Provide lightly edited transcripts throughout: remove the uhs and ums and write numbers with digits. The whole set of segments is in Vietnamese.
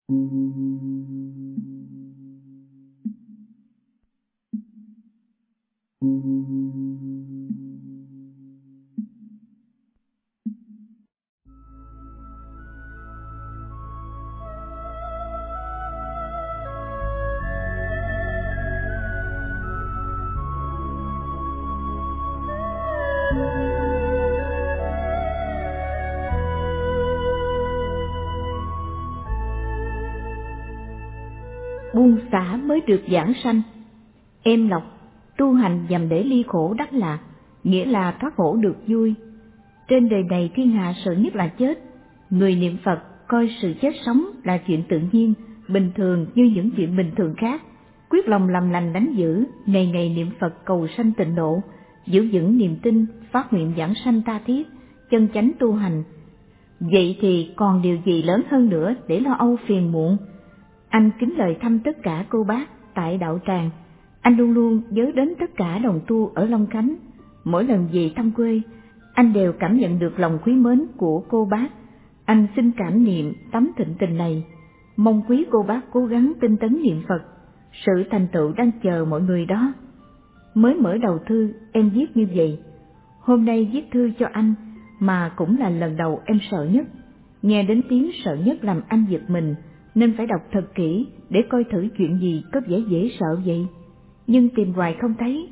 Buông xả mới được giảng sanh. Em Lộc, tu hành nhằm để ly khổ đắc lạc, nghĩa là thoát khổ được vui. Trên đời này thiên hạ sợ nhất là chết. Người niệm Phật coi sự chết sống là chuyện tự nhiên, bình thường như những chuyện bình thường khác. Quyết lòng làm lành đánh giữ, ngày ngày niệm Phật cầu sanh tịnh độ, giữ vững niềm tin, phát nguyện giảng sanh tha thiết, chân chánh tu hành. Vậy thì còn điều gì lớn hơn nữa để lo âu phiền muộn? Anh kính lời thăm tất cả cô bác tại đạo tràng. Anh luôn luôn nhớ đến tất cả đồng tu ở Long Khánh. Mỗi lần về thăm quê, anh đều cảm nhận được lòng quý mến của cô bác. Anh xin cảm niệm tấm thịnh tình này, mong quý cô bác cố gắng tinh tấn niệm Phật. Sự thành tựu đang chờ mọi người đó. Mới mở đầu thư em viết như vậy. Hôm nay viết thư cho anh mà cũng là lần đầu em sợ nhất. Nghe đến tiếng sợ nhất làm anh giật mình, nên phải đọc thật kỹ để coi thử chuyện gì có vẻ dễ sợ vậy. Nhưng tìm hoài không thấy.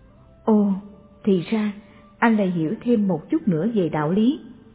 Ồ, thì ra anh lại hiểu thêm một chút nữa về đạo lý.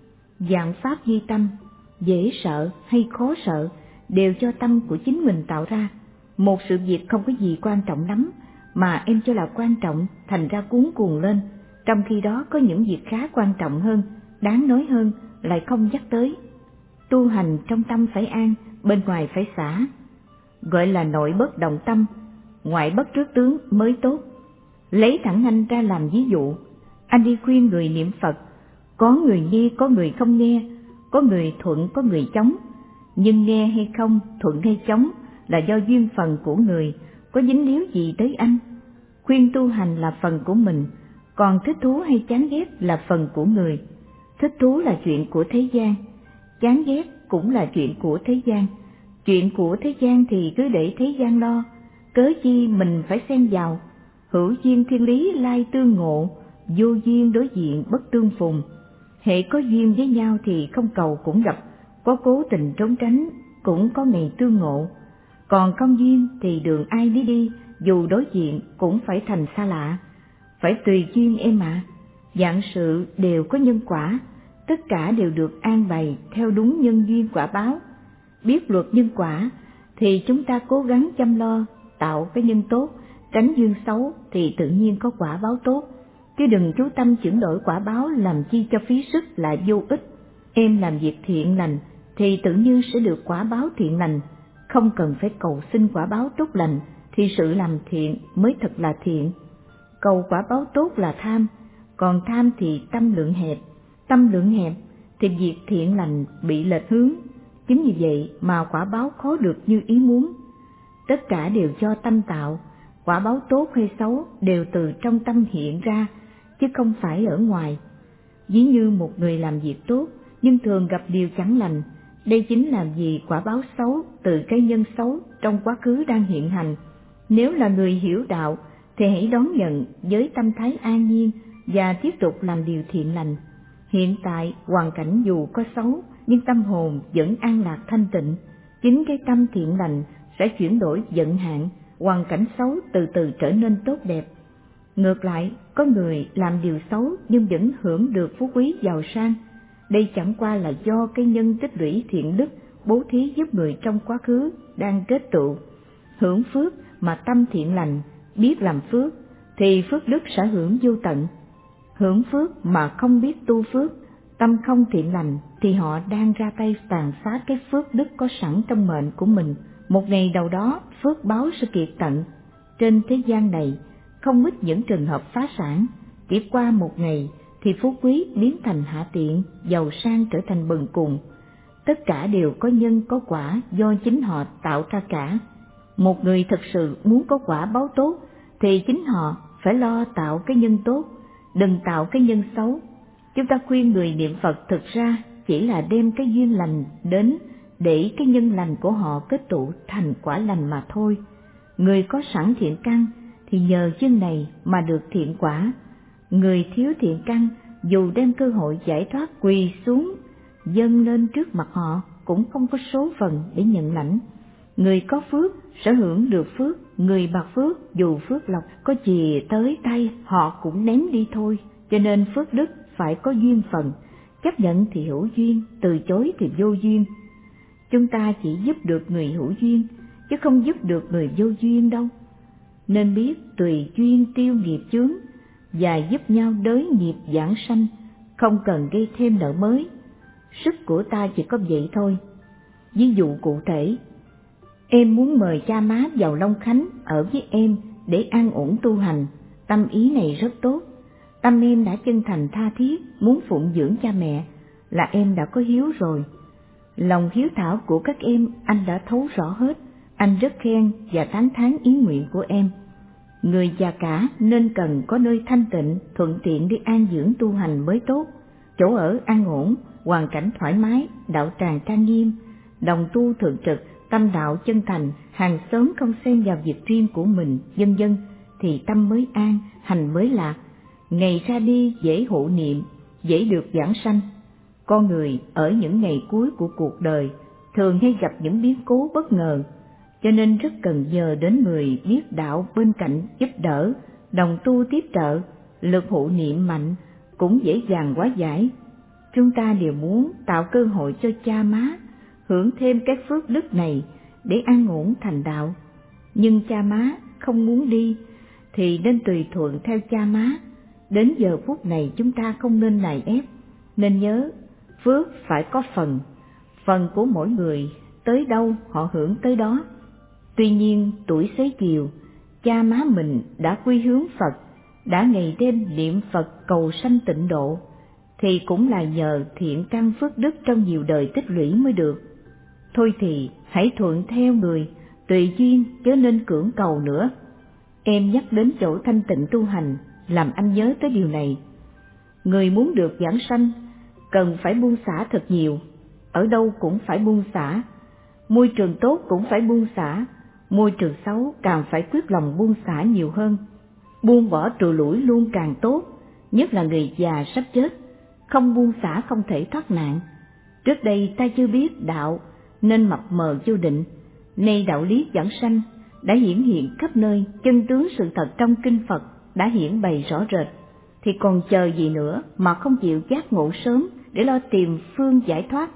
Vạn pháp di tâm, dễ sợ hay khó sợ đều do tâm của chính mình tạo ra. Một sự việc không có gì quan trọng lắm mà em cho là quan trọng, thành ra cuống cuồng lên, trong khi đó có những việc khá quan trọng hơn, đáng nói hơn lại không nhắc tới. Tu hành trong tâm phải an, bên ngoài phải xả. Gọi là nội bất động tâm, ngoại bất trước tướng mới tốt. Lấy thẳng anh ra làm ví dụ, anh đi khuyên người niệm Phật, có người nghe có người không nghe, có người thuận có người chống. Nhưng nghe hay không, thuận hay chống là do duyên phần của người, có dính líu gì tới anh. Khuyên tu hành là phần của mình, còn thích thú hay chán ghét là phần của người. Thích thú là chuyện của thế gian, chán ghét cũng là chuyện của thế gian. Chuyện của thế gian thì cứ để thế gian lo, cớ chi mình phải xen vào. Hữu duyên thiên lý lai tương ngộ, vô duyên đối diện bất tương phùng. Hễ có duyên với nhau thì không cầu cũng gặp, có cố tình trốn tránh cũng có ngày tương ngộ. Còn không duyên thì đường ai nấy đi, dù đối diện cũng phải thành xa lạ. Phải tùy duyên em ạ. Vạn sự đều có nhân quả, tất cả đều được an bày theo đúng nhân duyên quả báo. Biết luật nhân quả thì chúng ta cố gắng chăm lo, tạo cái nhân tốt, tránh duyên xấu thì tự nhiên có quả báo tốt. Chứ đừng chú tâm chuyển đổi quả báo làm chi cho phí sức là vô ích. Em làm việc thiện lành thì tự nhiên sẽ được quả báo thiện lành, không cần phải cầu xin quả báo tốt lành thì sự làm thiện mới thật là thiện. Cầu quả báo tốt là tham, còn tham thì tâm lượng hẹp, tâm lượng hẹp thì việc thiện lành bị lệch hướng. Chính vì vậy mà quả báo khó được như ý muốn. Tất cả đều do tâm tạo, quả báo tốt hay xấu đều từ trong tâm hiện ra, chứ không phải ở ngoài. Ví như một người làm việc tốt nhưng thường gặp điều chẳng lành, đây chính là vì quả báo xấu từ cái nhân xấu trong quá khứ đang hiện hành. Nếu là người hiểu đạo thì hãy đón nhận với tâm thái an nhiên và tiếp tục làm điều thiện lành. Hiện tại hoàn cảnh dù có xấu nhưng tâm hồn vẫn an lạc thanh tịnh. Chính cái tâm thiện lành sẽ chuyển đổi vận hạn, hoàn cảnh xấu từ từ trở nên tốt đẹp. Ngược lại, có người làm điều xấu nhưng vẫn hưởng được phú quý giàu sang. Đây chẳng qua là do cái nhân tích lũy thiện đức bố thí giúp người trong quá khứ đang kết tụ. Hưởng phước mà tâm thiện lành, biết làm phước thì phước đức sẽ hưởng vô tận. Hưởng phước mà không biết tu phước, tâm không thiện lành thì họ đang ra tay tàn phá cái phước đức có sẵn trong mệnh của mình. Một ngày đầu đó phước báo sẽ kiệt tận. Trên thế gian này không ít những trường hợp phá sản, chỉ qua một ngày thì phú quý biến thành hạ tiện, giàu sang trở thành bần cùng. Tất cả đều có nhân có quả do chính họ tạo ra cả. Một người thực sự muốn có quả báo tốt thì chính họ phải lo tạo cái nhân tốt, đừng tạo cái nhân xấu. Chúng ta khuyên người niệm Phật thực ra chỉ là đem cái duyên lành đến để cái nhân lành của họ kết tụ thành quả lành mà thôi. Người có sẵn thiện căn thì nhờ chân này mà được thiện quả. Người thiếu thiện căn dù đem cơ hội giải thoát quỳ xuống dâng lên trước mặt họ cũng không có số phận để nhận lãnh. Người có phước sẽ hưởng được phước, người bạc phước dù phước lộc có chìa tới tay họ cũng ném đi thôi. Cho nên phước đức phải có duyên phận, chấp nhận thì hữu duyên, từ chối thì vô duyên. Chúng ta chỉ giúp được người hữu duyên, chứ không giúp được người vô duyên đâu. Nên biết tùy duyên tiêu nghiệp chướng và giúp nhau đới nghiệp giảng sanh, không cần gây thêm nợ mới. Sức của ta chỉ có vậy thôi. Ví dụ cụ thể, em muốn mời cha má vào Long Khánh ở với em để an ổn tu hành, tâm ý này rất tốt. Tâm em đã chân thành tha thiết muốn phụng dưỡng cha mẹ, là em đã có hiếu rồi. Lòng hiếu thảo của các em anh đã thấu rõ hết, anh rất khen và tán thán ý nguyện của em. Người già cả nên cần có nơi thanh tịnh, thuận tiện để an dưỡng tu hành mới tốt, chỗ ở an ổn, hoàn cảnh thoải mái, đạo tràng trang nghiêm, đồng tu thường trực, tâm đạo chân thành, hàng xóm không xen vào việc riêng của mình, vân vân, thì tâm mới an, hành mới lạc. Ngày ra đi dễ hộ niệm, dễ được giảng sanh. Con người ở những ngày cuối của cuộc đời thường hay gặp những biến cố bất ngờ, cho nên rất cần nhờ đến người biết đạo bên cạnh giúp đỡ, đồng tu tiếp trợ, lực hộ niệm mạnh cũng dễ dàng hóa giải. Chúng ta đều muốn tạo cơ hội cho cha má hưởng thêm các phước đức này để an ổn thành đạo, nhưng cha má không muốn đi thì nên tùy thuận theo cha má. Đến giờ phút này chúng ta không nên nài ép, nên nhớ phước phải có phần của mỗi người tới đâu họ hưởng tới đó. Tuy nhiên tuổi xế chiều, cha má mình đã quy hướng Phật, đã ngày đêm niệm Phật cầu sanh tịnh độ, thì cũng là nhờ thiện căn phước đức trong nhiều đời tích lũy mới được. Thôi thì hãy thuận theo người, tùy duyên chớ nên cưỡng cầu nữa. Em nhắc đến chỗ thanh tịnh tu hành, làm anh nhớ tới điều này. Người muốn được giảng sanh cần phải buông xả thật nhiều, ở đâu cũng phải buông xả. Môi trường tốt cũng phải buông xả, môi trường xấu càng phải quyết lòng buông xả nhiều hơn. Buông bỏ trù lủi luôn càng tốt, nhất là người già sắp chết, không buông xả không thể thoát nạn. Trước đây ta chưa biết đạo nên mập mờ vô định, nay đạo lý giảng sanh đã hiển hiện khắp nơi, chân tướng sự thật trong kinh Phật đã hiển bày rõ rệt, thì còn chờ gì nữa mà không chịu giác ngộ sớm để lo tìm phương giải thoát.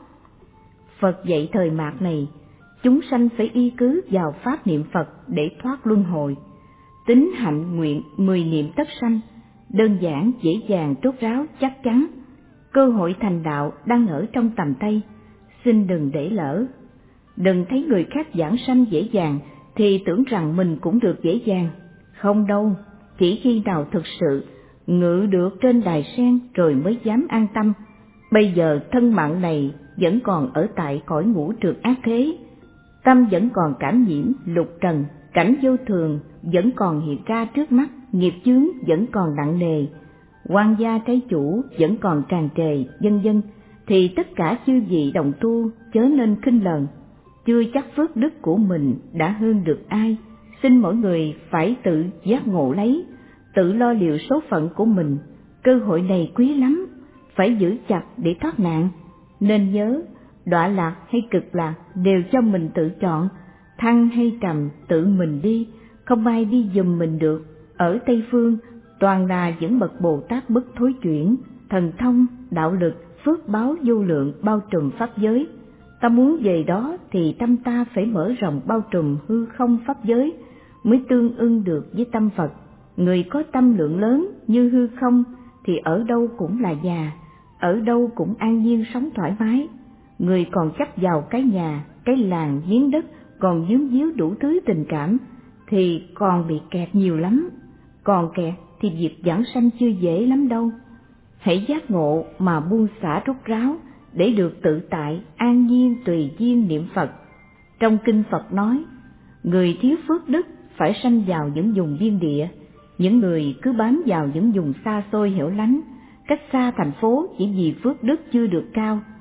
Phật dạy thời mạt này, chúng sanh phải y cứ vào pháp niệm Phật để thoát luân hồi. Tín hạnh nguyện 10 niệm tất sanh, đơn giản dễ dàng rốt ráo chắc chắn. Cơ hội thành đạo đang ở trong tầm tay, xin đừng để lỡ. Đừng thấy người khác giảng sanh dễ dàng thì tưởng rằng mình cũng được dễ dàng. Không đâu, chỉ khi nào thực sự ngự được trên đài sen rồi mới dám an tâm. Bây giờ thân mạng này vẫn còn ở tại cõi ngũ trược ác thế, tâm vẫn còn cảm nhiễm lục trần, cảnh vô thường vẫn còn hiện ra trước mắt, nghiệp chướng vẫn còn nặng nề, oan gia trái chủ vẫn còn tràn trề, vân vân, thì tất cả chư vị đồng tu chớ nên khinh lờn. Chưa chắc phước đức của mình đã hơn được ai, xin mỗi người phải tự giác ngộ lấy, tự lo liệu số phận của mình. Cơ hội này quý lắm, phải giữ chặt để thoát nạn. Nên nhớ, đọa lạc hay cực lạc đều cho mình tự chọn, thăng hay trầm tự mình đi, không ai đi giùm mình được. Ở Tây Phương toàn là những bậc Bồ Tát bất thối chuyển, thần thông, đạo lực, phước báo vô lượng bao trùm pháp giới. Ta muốn về đó thì tâm ta phải mở rộng bao trùm hư không pháp giới, mới tương ưng được với tâm Phật. Người có tâm lượng lớn như hư không thì ở đâu cũng là già, ở đâu cũng an nhiên sống thoải mái. Người còn chấp vào cái nhà, cái làng, giếng đất, còn dướng díu đủ thứ tình cảm, thì còn bị kẹt nhiều lắm. Còn kẹt thì việc giảng sanh chưa dễ lắm đâu. Hãy giác ngộ mà buông xả rút ráo, để được tự tại, an nhiên tùy duyên niệm Phật. Trong kinh Phật nói, người thiếu phước đức phải sanh vào những vùng biên địa, những người cứ bám vào những vùng xa xôi hẻo lánh, cách xa thành phố chỉ vì phước đức chưa được cao.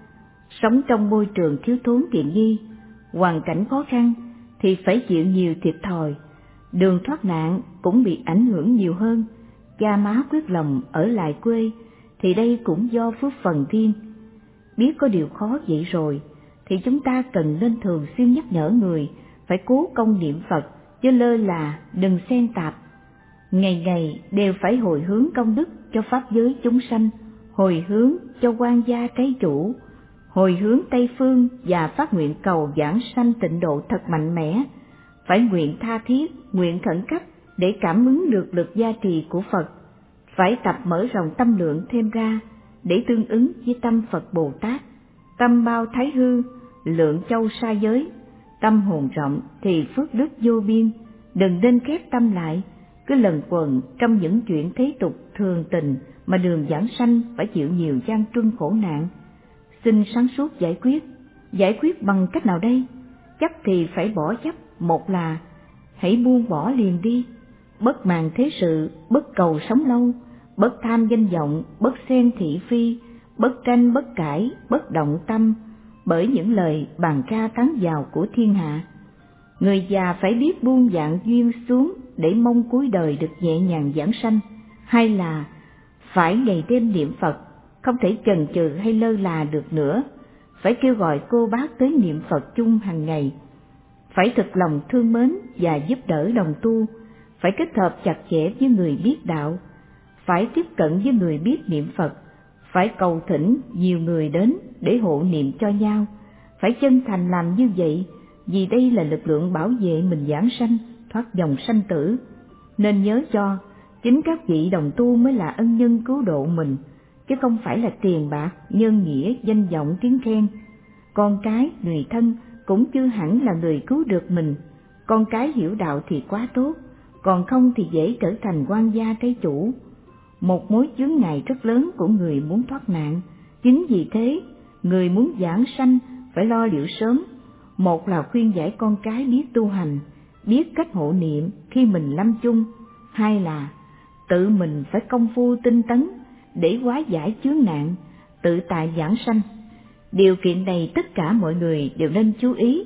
Sống trong môi trường thiếu thốn tiện nghi, hoàn cảnh khó khăn thì phải chịu nhiều thiệt thòi, đường thoát nạn cũng bị ảnh hưởng nhiều hơn. Cha má quyết lòng ở lại quê thì đây cũng do phước phần thiên. Biết có điều khó vậy rồi thì chúng ta cần nên thường xuyên nhắc nhở người phải cố công niệm Phật, chứ lơ là đừng xen tạp. Ngày ngày đều phải hồi hướng công đức cho pháp giới chúng sanh, hồi hướng cho quan gia trái chủ, hồi hướng Tây Phương và phát nguyện cầu giảng sanh tịnh độ thật mạnh mẽ. Phải nguyện tha thiết, nguyện khẩn cấp để cảm ứng được lực gia trì của Phật. Phải tập mở rộng tâm lượng thêm ra để tương ứng với tâm Phật Bồ Tát. Tâm bao thái hư, lượng châu sa giới. Tâm hồn rộng thì phước đức vô biên. Đừng nên khép tâm lại, cứ lẩn quẩn trong những chuyện thế tục thường tình mà đường giảng sanh phải chịu nhiều gian truân khổ nạn. Xin sáng suốt giải quyết bằng cách nào đây? Chấp thì phải bỏ chấp, một là hãy buông bỏ liền đi, bất màng thế sự, bất cầu sống lâu, bất tham danh vọng, bất xen thị phi, bất tranh bất cãi, bất động tâm bởi những lời bàn ca tán vào của thiên hạ. Người già phải biết buông dạng duyên xuống để mong cuối đời được nhẹ nhàng giảng sanh. Hay là phải ngày đêm niệm Phật, không thể chần chừ hay lơ là được nữa, phải kêu gọi cô bác tới niệm Phật chung hàng ngày. Phải thực lòng thương mến và giúp đỡ đồng tu, phải kết hợp chặt chẽ với người biết đạo, phải tiếp cận với người biết niệm Phật, phải cầu thỉnh nhiều người đến để hộ niệm cho nhau. Phải chân thành làm như vậy, vì đây là lực lượng bảo vệ mình giảng sanh, thoát dòng sanh tử. Nên nhớ cho, chính các vị đồng tu mới là ân nhân cứu độ mình, chứ không phải là tiền bạc, nhân nghĩa, danh vọng, tiếng khen. Con cái, người thân cũng chưa hẳn là người cứu được mình. Con cái hiểu đạo thì quá tốt, còn không thì dễ trở thành quan gia trái chủ, một mối chướng ngại rất lớn của người muốn thoát nạn. Chính vì thế, người muốn giảng sanh phải lo liệu sớm. Một là khuyên giải con cái biết tu hành, biết cách hộ niệm khi mình lâm chung. Hai là tự mình phải công phu tinh tấn để hóa giải chướng nạn, tự tại giảng sanh. Điều kiện này tất cả mọi người đều nên chú ý.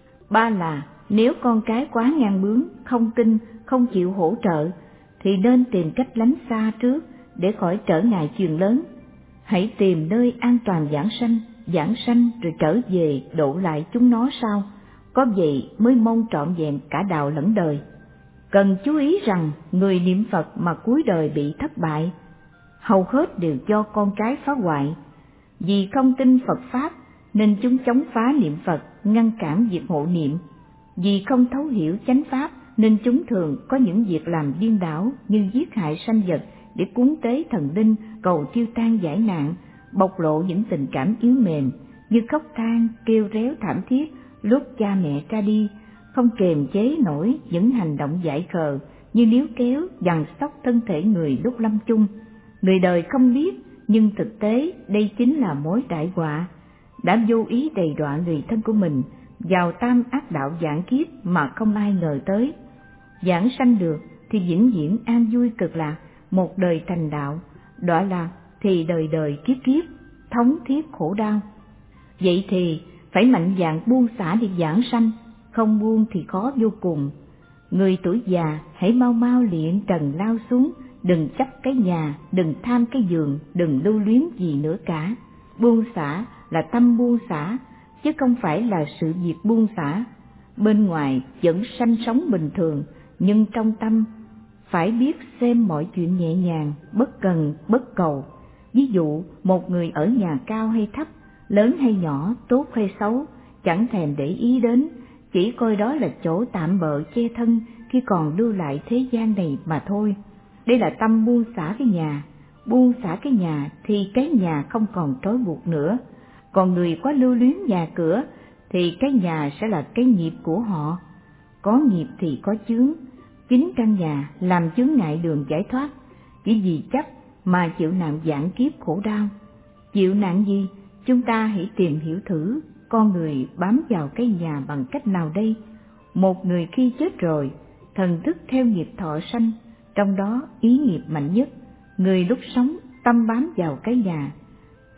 Ba là nếu con cái quá ngang bướng, không tin, không chịu hỗ trợ thì nên tìm cách lánh xa trước để khỏi trở ngại chuyện lớn. Hãy tìm nơi an toàn giảng sanh rồi trở về độ lại chúng nó sau. Có vậy mới mong trọn vẹn cả đạo lẫn đời. Cần chú ý rằng người niệm Phật mà cuối đời bị thất bại, hầu hết đều do con cái phá hoại. Vì không tin Phật Pháp nên chúng chống phá niệm Phật, ngăn cản việc hộ niệm. Vì không thấu hiểu chánh Pháp nên chúng thường có những việc làm điên đảo như giết hại sanh vật để cúng tế thần linh, cầu tiêu tan giải nạn, bộc lộ những tình cảm yếu mềm như khóc than, kêu réo thảm thiết lúc cha mẹ ra đi, không kềm chế nổi những hành động dại khờ như níu kéo, giằng xóc thân thể người lúc lâm chung. Người đời không biết, nhưng thực tế đây chính là mối đại họa, đã vô ý đầy đọa người thân của mình vào tam ác đạo vạn kiếp mà không ai ngờ tới. Giảng sanh được thì vĩnh viễn an vui cực lạc, một đời thành đạo; đọa lạc thì đời đời kiếp kiếp thống thiết khổ đau. Vậy thì phải mạnh dạn buông xả đi giảng sanh, không buông thì khó vô cùng. Người tuổi già hãy mau mau liệng trần lao xuống, đừng chấp cái nhà, đừng tham cái giường, đừng lưu luyến gì nữa cả. Buông xả là tâm buông xả, chứ không phải là sự việc buông xả. Bên ngoài vẫn sanh sống bình thường, nhưng trong tâm phải biết xem mọi chuyện nhẹ nhàng, bất cần, bất cầu. Ví dụ, một người ở nhà cao hay thấp, lớn hay nhỏ, tốt hay xấu, chẳng thèm để ý đến, chỉ coi đó là chỗ tạm bợ che thân khi còn lưu lại thế gian này mà thôi. Đây là tâm buông xả cái nhà. Buông xả cái nhà thì cái nhà không còn trói buộc nữa. Còn người có lưu luyến nhà cửa thì cái nhà sẽ là cái nghiệp của họ. Có nghiệp thì có chướng, chính căn nhà làm chướng ngại đường giải thoát. Chỉ vì chấp mà chịu nạn vạn kiếp khổ đau. Chịu nạn gì? Chúng ta hãy tìm hiểu thử con người bám vào cái nhà bằng cách nào đây. Một người khi chết rồi, thần thức theo nghiệp thọ sanh, trong đó ý nghiệp mạnh nhất. Người lúc sống tâm bám vào cái nhà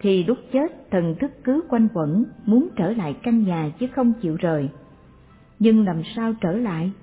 thì lúc chết thần thức cứ quanh quẩn muốn trở lại căn nhà chứ không chịu rời. Nhưng làm sao trở lại?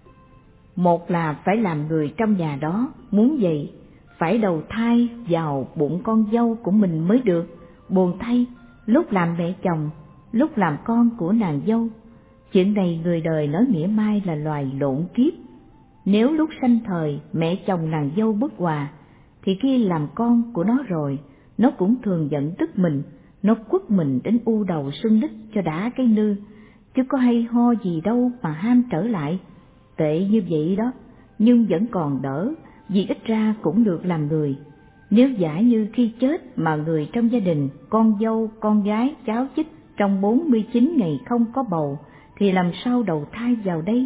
Một là phải làm người trong nhà đó, muốn vậy phải đầu thai vào bụng con dâu của mình mới được. Buồn thay, lúc làm mẹ chồng, lúc làm con của nàng dâu. Chuyện này người đời nói mỉa mai là loài lộn kiếp. Nếu lúc sanh thời mẹ chồng nàng dâu bất hòa, thì khi làm con của nó rồi, nó cũng thường giận tức mình, nó quất mình đến u đầu sưng đít cho đã cái nư, chứ có hay ho gì đâu mà ham trở lại. Tệ như vậy đó, nhưng vẫn còn đỡ, vì ít ra cũng được làm người. Nếu giả như khi chết mà người trong gia đình, con dâu, con gái, cháu chích trong 49 ngày không có bầu, thì làm sao đầu thai vào đây?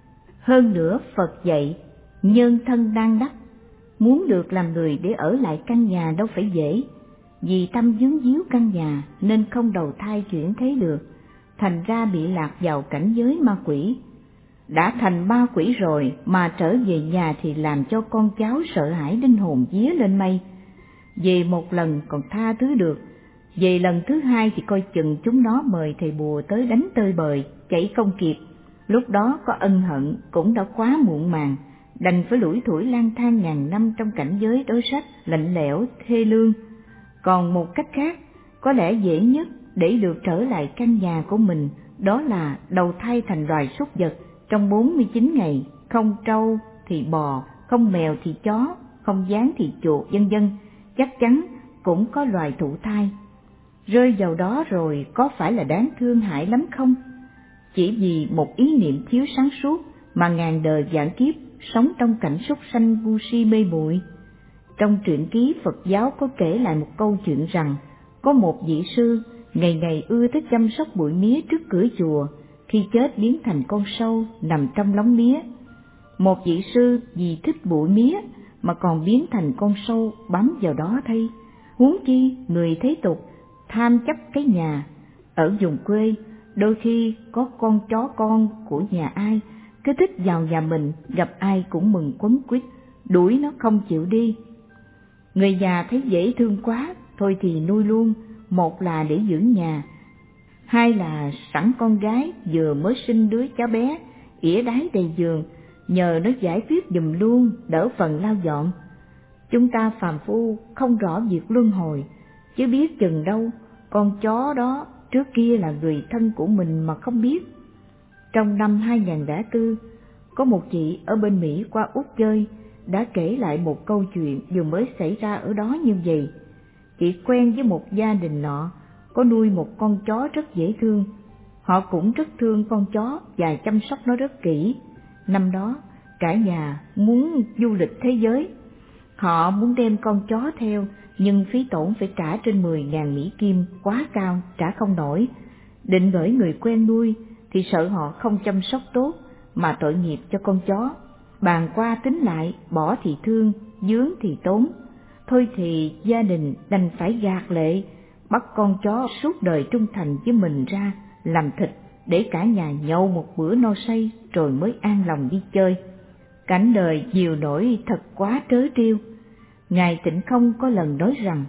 Hơn nữa Phật dạy, nhân thân đang đắc, muốn được làm người để ở lại căn nhà đâu phải dễ. Vì tâm vướng víu căn nhà nên không đầu thai chuyển thế được, thành ra bị lạc vào cảnh giới ma quỷ. Đã thành ma quỷ rồi mà trở về nhà thì làm cho con cháu sợ hãi đến hồn vía lên mây. Về một lần còn tha thứ được, về lần thứ hai thì coi chừng chúng nó mời thầy bùa tới đánh tơi bời, chạy không kịp. Lúc đó có ân hận cũng đã quá muộn màng, đành phải lủi thủi lang thang ngàn năm trong cảnh giới đối sách lạnh lẽo thê lương. Còn một cách khác, có lẽ dễ nhất để được trở lại căn nhà của mình, đó là đầu thai thành loài súc vật trong 49 ngày, không trâu thì bò, không mèo thì chó, không gián thì chuột, vân vân. Chắc chắn cũng có loài thụ thai. Rơi vào đó rồi có phải là đáng thương hại lắm không? Chỉ vì một ý niệm thiếu sáng suốt mà ngàn đời vạn kiếp sống trong cảnh súc sanh ngu si mê muội. Trong truyện ký Phật giáo có kể lại một câu chuyện rằng, có một vị sư ngày ngày ưa thích chăm sóc bụi mía trước cửa chùa, khi chết biến thành con sâu nằm trong lóng mía. Một vị sư vì thích bụi mía mà còn biến thành con sâu bám vào đó thay. Huống chi người thế tục tham chấp cái nhà. Ở vùng quê, đôi khi có con chó con của nhà ai cứ thích vào nhà mình, gặp ai cũng mừng quấn quýt, đuổi nó không chịu đi. Người già thấy dễ thương quá, thôi thì nuôi luôn, một là để giữ nhà, hai là sẵn con gái vừa mới sinh đứa cháu bé, ỉa đái đầy giường, nhờ nó giải quyết giùm luôn, đỡ phần lau dọn. Chúng ta phàm phu không rõ việc luân hồi, chứ biết chừng đâu con chó đó trước kia là người thân của mình mà không biết. Trong năm 2004, có một chị ở bên Mỹ qua Úc chơi, đã kể lại một câu chuyện vừa mới xảy ra ở đó như vậy. Chị quen với một gia đình nọ, có nuôi một con chó rất dễ thương. Họ cũng rất thương con chó và chăm sóc nó rất kỹ. Năm đó, cả nhà muốn du lịch thế giới. Họ muốn đem con chó theo, nhưng phí tổn phải trả trên 10.000 Mỹ Kim, quá cao, trả không nổi. Định bởi người quen nuôi, thì sợ họ không chăm sóc tốt, mà tội nghiệp cho con chó. Bàn qua tính lại, bỏ thì thương, dướng thì tốn. Thôi thì gia đình đành phải gạt lệ, bắt con chó suốt đời trung thành với mình ra, làm thịt, để cả nhà nhậu một bữa no say, rồi mới an lòng đi chơi. Cảnh đời nhiều nỗi thật quá trớ trêu. Ngài Tịnh Không có lần nói rằng,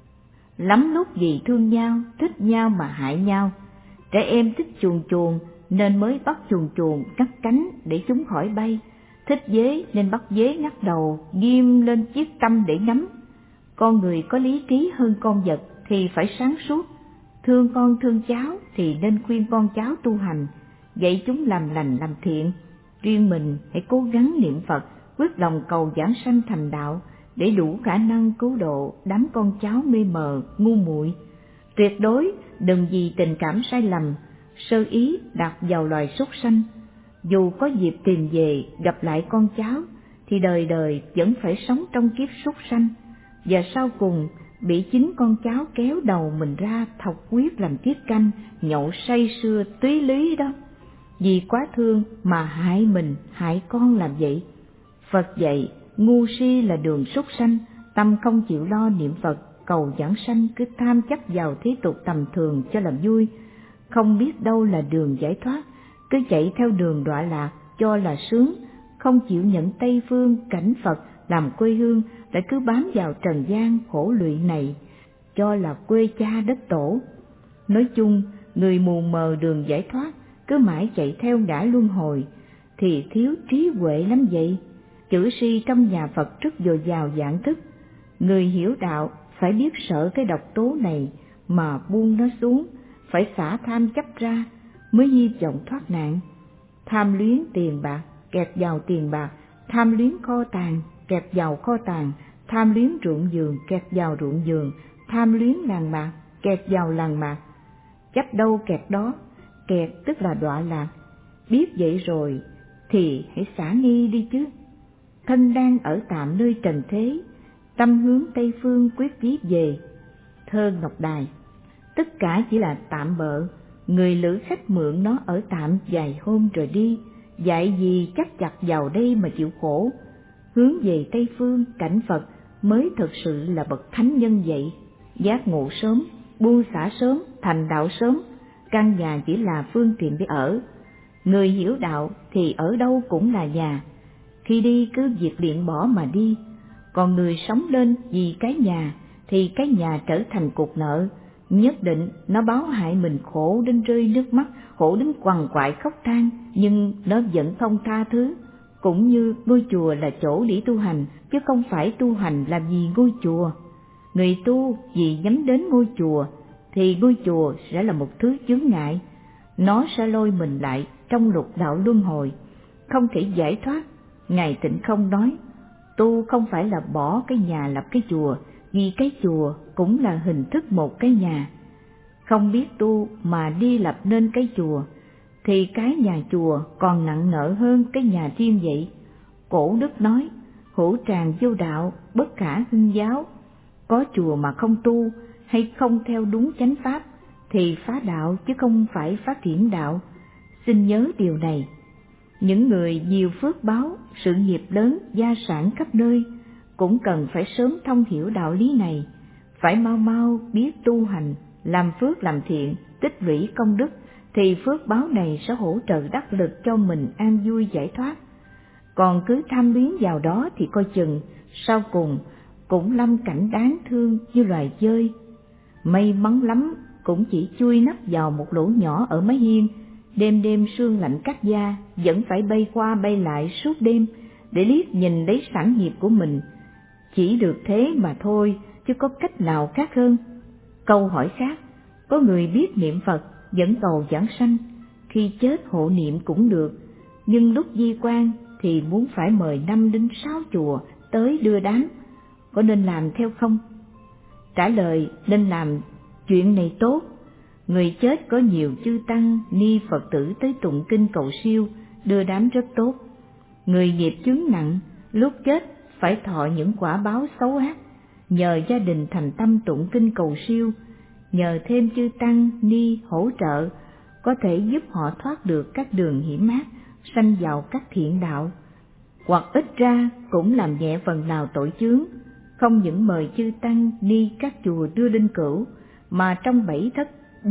lắm lúc vì thương nhau, thích nhau mà hại nhau. Trẻ em thích chuồn chuồn nên mới bắt chuồn chuồn ngắt cánh để chúng khỏi bay, thích dế nên bắt dế ngắt đầu, ghim lên chiếc tâm để ngắm. Con người có lý trí hơn con vật thì phải sáng suốt, thương con thương cháu thì nên khuyên con cháu tu hành, dạy chúng làm lành làm thiện. Riêng mình hãy cố gắng niệm Phật, quyết lòng cầu giảng sanh thành đạo, để đủ khả năng cứu độ đám con cháu mê mờ, ngu muội. Tuyệt đối đừng vì tình cảm sai lầm, sơ ý đặt vào loài súc sanh. Dù có dịp tìm về gặp lại con cháu, thì đời đời vẫn phải sống trong kiếp súc sanh, và sau cùng bị chính con cháu kéo đầu mình ra thọc huyết làm tiết canh, nhậu say sưa túy lý đó. Vì quá thương mà hại mình, hại con làm vậy. Phật dạy, ngu si là đường súc sanh, tâm không chịu lo niệm Phật, cầu giảng sanh, cứ tham chấp vào thế tục tầm thường cho làm vui, không biết đâu là đường giải thoát, cứ chạy theo đường đọa lạc cho là sướng, không chịu nhận Tây Phương cảnh Phật làm quê hương, lại cứ bám vào trần gian khổ lụy này. cho là quê cha đất tổ. Nói chung, người mù mờ đường giải thoát, cứ mãi chạy theo ngã luân hồi, thì thiếu trí huệ lắm vậy. Chữ si trong nhà Phật rất dồi dào dạng thức. Người hiểu đạo phải biết sợ cái độc tố này mà buông nó xuống, phải xả tham chấp ra mới hy vọng thoát nạn. Tham luyến tiền bạc, kẹp vào tiền bạc; tham luyến kho tàng, kẹp vào kho tàng; tham luyến ruộng vườn, kẹp vào ruộng vườn; tham luyến làng mạc, kẹp vào làng mạc. Chấp đâu kẹp đó, kẹt tức là đọa lạc. Biết vậy rồi thì hãy xả nghi đi chứ. Thân đang ở tạm nơi trần thế, tâm hướng Tây Phương quyết chí về. Thơ Ngọc Đài. Tất cả chỉ là tạm bợ, người lữ khách mượn nó ở tạm vài hôm rồi đi, dạy gì chắc chặt vào đây mà chịu khổ. Hướng về Tây Phương cảnh Phật mới thực sự là bậc thánh nhân vậy. Giác ngộ sớm, buông xả sớm, thành đạo sớm. Căn nhà chỉ là phương tiện để ở. Người hiểu đạo thì ở đâu cũng là nhà. Khi đi cứ việc luyện bỏ mà đi. Còn người sống lên vì cái nhà thì cái nhà trở thành cục nợ. Nhất định nó báo hại mình khổ đến rơi nước mắt, khổ đến quằn quại khóc than, nhưng nó vẫn không tha thứ. Cũng như ngôi chùa là chỗ để tu hành, chứ không phải tu hành làm gì ngôi chùa. Người tu vì nhắm đến ngôi chùa thì ngôi chùa sẽ là một thứ chướng ngại. Nó sẽ lôi mình lại trong lục đạo luân hồi, không thể giải thoát. Ngài Tịnh Không nói, tu không phải là bỏ cái nhà lập cái chùa, vì cái chùa cũng là hình thức một cái nhà. Không biết tu mà đi lập nên cái chùa, thì cái nhà chùa còn nặng nợ hơn cái nhà riêng vậy. Cổ Đức nói, hữu tràng vô đạo, bất khả hưng giáo. Có chùa mà không tu, hay không theo đúng chánh pháp, thì phá đạo chứ không phải phát triển đạo. Xin nhớ điều này. Những người nhiều phước báo, sự nghiệp lớn, gia sản khắp nơi, cũng cần phải sớm thông hiểu đạo lý này, phải mau mau biết tu hành, làm phước làm thiện, tích lũy công đức, thì phước báo này sẽ hỗ trợ đắc lực cho mình an vui giải thoát. Còn cứ tham luyến vào đó thì coi chừng, sau cùng cũng lâm cảnh đáng thương như loài dơi. May mắn lắm cũng chỉ chui nắp vào một lỗ nhỏ ở mái hiên, đêm đêm sương lạnh cắt da, vẫn phải bay qua bay lại suốt đêm để liếc nhìn lấy sản nghiệp của mình. Chỉ được thế mà thôi, chứ có cách nào khác hơn. Câu hỏi khác, có người biết niệm Phật vẫn cầu vãng sanh, khi chết hộ niệm cũng được, nhưng lúc di quan thì muốn phải mời 5 đến 6 chùa tới đưa đám, có nên làm theo không? Trả lời, nên làm. Chuyện này tốt. Người chết có nhiều chư tăng, ni Phật tử tới tụng kinh cầu siêu, đưa đám rất tốt. Người nghiệp chướng nặng, lúc chết phải thọ những quả báo xấu ác, nhờ gia đình thành tâm tụng kinh cầu siêu, nhờ thêm chư tăng, ni hỗ trợ, có thể giúp họ thoát được các đường hiểm ác, sanh vào các thiện đạo. Hoặc ít ra cũng làm nhẹ phần nào tội chướng. Không những mời chư tăng ni các chùa đưa linh cữu, mà trong 7 thất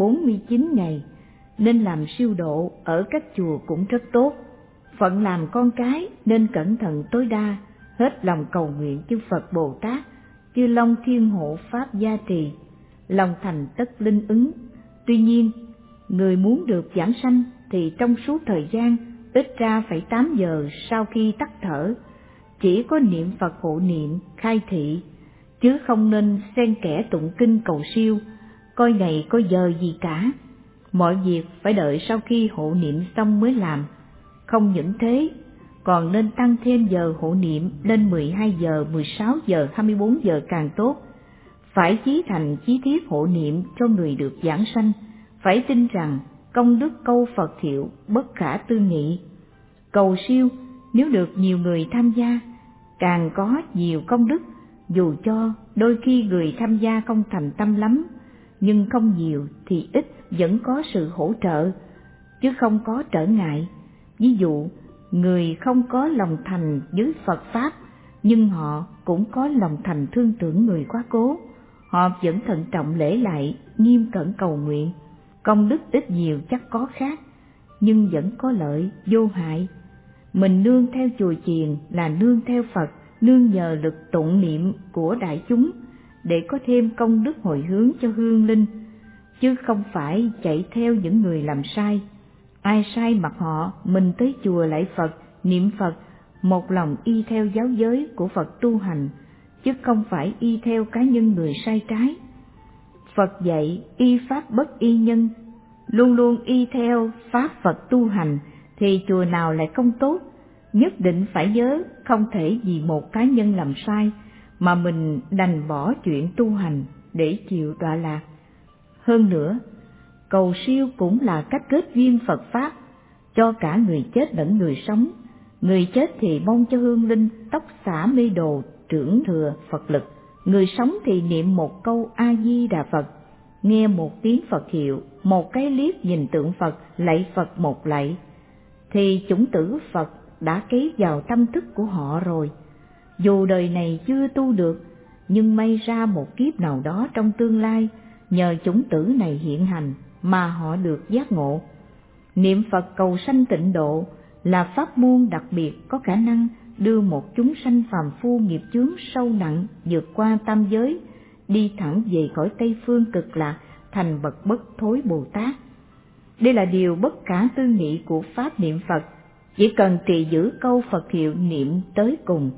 49 ngày nên làm siêu độ ở các chùa cũng rất tốt. Phận làm con cái nên cẩn thận tối đa, hết lòng cầu nguyện chư Phật Bồ Tát, chư Long Thiên Hộ Pháp gia trì, lòng thành tất linh ứng. Tuy nhiên, người muốn được vãng sanh thì trong suốt thời gian ít ra phải 8 giờ sau khi tắt thở, chỉ có niệm Phật hộ niệm, khai thị, chứ không nên xen kẽ tụng kinh cầu siêu, coi ngày coi giờ gì cả. Mọi việc phải đợi sau khi hộ niệm xong mới làm. Không những thế, còn nên tăng thêm giờ hộ niệm lên 12 giờ, 16 giờ, 24 giờ càng tốt. Phải chí thành chí thiết hộ niệm cho người được vãng sanh, phải tin rằng công đức câu Phật thiệu bất khả tư nghị. Cầu siêu nếu được nhiều người tham gia, càng có nhiều công đức, dù cho đôi khi người tham gia không thành tâm lắm, nhưng không nhiều thì ít vẫn có sự hỗ trợ, chứ không có trở ngại. Ví dụ, người không có lòng thành với Phật Pháp, nhưng họ cũng có lòng thành thương tưởng người quá cố, họ vẫn thận trọng lễ lại, nghiêm cẩn cầu nguyện. Công đức ít nhiều chắc có khác, nhưng vẫn có lợi, vô hại. Mình nương theo chùa chiền là nương theo Phật, nương nhờ lực tụng niệm của đại chúng, để có thêm công đức hồi hướng cho hương linh, chứ không phải chạy theo những người làm sai. Ai sai mặc họ, mình tới chùa lạy Phật, niệm Phật, một lòng y theo giáo giới của Phật tu hành, chứ không phải y theo cá nhân người sai trái. Phật dạy y pháp bất y nhân, luôn luôn y theo pháp Phật tu hành, thì chùa nào lại không tốt. Nhất định phải nhớ, không thể vì một cá nhân làm sai mà mình đành bỏ chuyện tu hành để chịu đọa lạc. Hơn nữa, cầu siêu cũng là cách kết duyên Phật Pháp cho cả người chết lẫn người sống. Người chết thì mong cho hương linh tóc xả mê đồ trưởng thừa Phật lực, người sống thì niệm một câu A Di Đà Phật, nghe một tiếng Phật hiệu, một cái liếc nhìn tượng Phật, lạy Phật một lạy, thì chủng tử Phật đã ký vào tâm thức của họ rồi. Dù đời này chưa tu được, nhưng may ra một kiếp nào đó trong tương lai, nhờ chủng tử này hiện hành mà họ được giác ngộ. Niệm Phật cầu sanh tịnh độ là pháp môn đặc biệt có khả năng đưa một chúng sanh phàm phu nghiệp chướng sâu nặng vượt qua tam giới, đi thẳng về cõi Tây Phương Cực Lạc, thành bậc bất thối Bồ Tát. Đây là điều bất khả tư nghị của pháp niệm Phật, chỉ cần trì giữ câu Phật hiệu niệm tới cùng,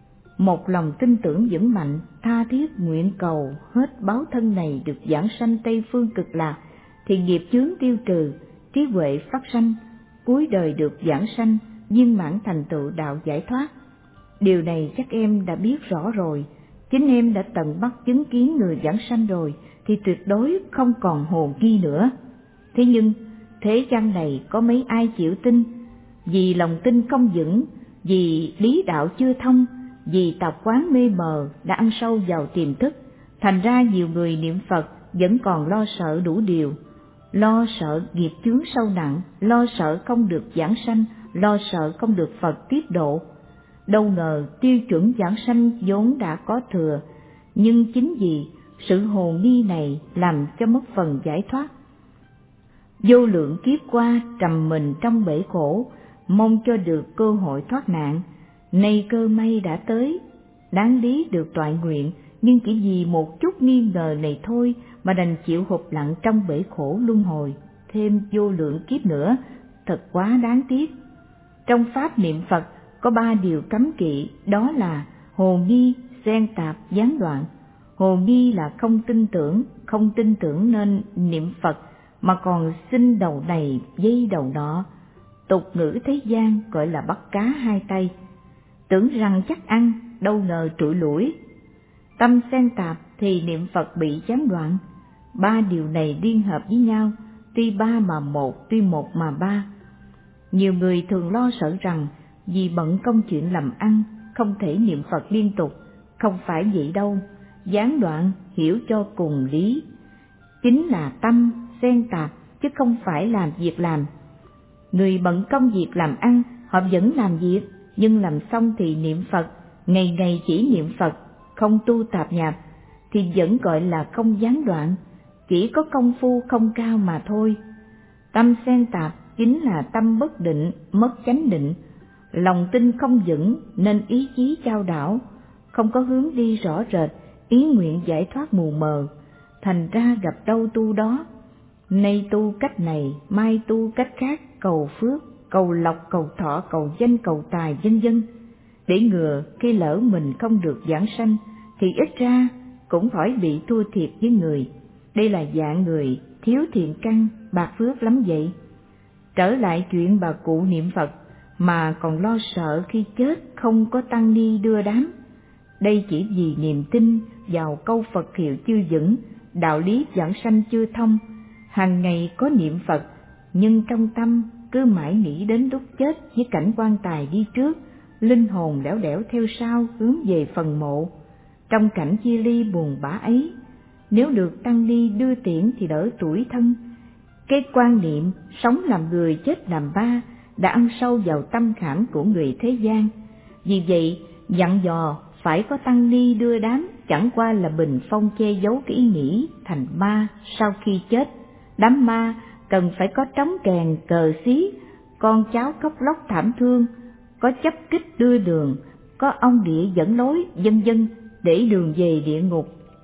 một lòng tin tưởng vững mạnh, tha thiết nguyện cầu hết báo thân này được giảng sanh Tây Phương Cực Lạc, thì nghiệp chướng tiêu trừ, trí huệ phát sanh, cuối đời được giảng sanh, viên mãn thành tựu đạo giải thoát. Điều này chắc em đã biết rõ rồi, chính em đã tận mắt chứng kiến người giảng sanh rồi, thì tuyệt đối không còn hồ nghi nữa. Thế nhưng, thế gian này có mấy ai chịu tin? Vì lòng tin không vững, vì lý đạo chưa thông, vì tập quán mê mờ đã ăn sâu vào tiềm thức, thành ra nhiều người niệm Phật vẫn còn lo sợ đủ điều. Lo sợ nghiệp chướng sâu nặng, lo sợ không được giảng sanh, lo sợ không được Phật tiếp độ. Đâu ngờ tiêu chuẩn giảng sanh vốn đã có thừa, nhưng chính vì sự hồ nghi này làm cho mất phần giải thoát. Vô lượng kiếp qua trầm mình trong bể khổ, mong cho được cơ hội thoát nạn. Nay cơ may đã tới, đáng lý được toại nguyện, nhưng chỉ vì một chút nghi ngờ này thôi mà đành chịu hụp lặn trong bể khổ luân hồi thêm vô lượng kiếp nữa, thật quá đáng tiếc. Trong pháp niệm Phật có 3 điều cấm kỵ, đó là hồ nghi, xen tạp, gián đoạn. Hồ nghi là không tin tưởng nên niệm Phật mà còn xin đầu này dây đầu nọ, tục ngữ thế gian gọi là bắt cá hai tay. Tưởng rằng chắc ăn, đâu ngờ trụi lủi. Tâm xen tạp thì niệm Phật bị gián đoạn. 3 điều này liên hợp với nhau, tuy 3 mà 1, tuy 1 mà 3. Nhiều người thường lo sợ rằng vì bận công chuyện làm ăn, không thể niệm Phật liên tục. Không phải vậy đâu, gián đoạn hiểu cho cùng lý. Chính là tâm xen tạp, chứ không phải là việc làm. Người bận công việc làm ăn, họ vẫn làm việc, nhưng làm xong thì niệm Phật, ngày ngày chỉ niệm Phật, không tu tạp nhạp, thì vẫn gọi là không gián đoạn, chỉ có công phu không cao mà thôi. Tâm xen tạp chính là tâm bất định, mất chánh định, lòng tin không vững nên ý chí chao đảo, không có hướng đi rõ rệt, ý nguyện giải thoát mù mờ, thành ra gặp đâu tu đó. Nay tu cách này, mai tu cách khác, cầu phước, cầu lộc, cầu thọ, cầu danh, cầu tài, vân vân. Để ngừa khi lỡ mình không được giảng sanh, thì ít ra cũng khỏi bị thua thiệt với người. Đây là dạng người thiếu thiện căn, bạc phước lắm vậy. Trở lại chuyện bà cụ niệm Phật mà còn lo sợ khi chết không có tăng ni đưa đám. Đây chỉ vì niềm tin vào câu Phật hiệu chưa vững, đạo lý giảng sanh chưa thông. Hàng ngày có niệm Phật, nhưng trong tâm cứ mãi nghĩ đến lúc chết với cảnh quan tài đi trước, linh hồn đẻo đẻo theo sau hướng về phần mộ. Trong cảnh chia ly buồn bã ấy, nếu được tăng ni đưa tiễn thì đỡ tủi thân. Cái quan niệm sống làm người chết làm ba đã ăn sâu vào tâm khảm của người thế gian. Vì vậy, dặn dò phải có tăng ni đưa đám chẳng qua là bình phong che giấu cái ý nghĩ thành ma sau khi chết. Đám ma cần phải có trống kèn, cờ xí, con cháu khóc lóc thảm thương, có chấp kích đưa đường, có ông địa dẫn lối, vân vân, để đường về địa ngục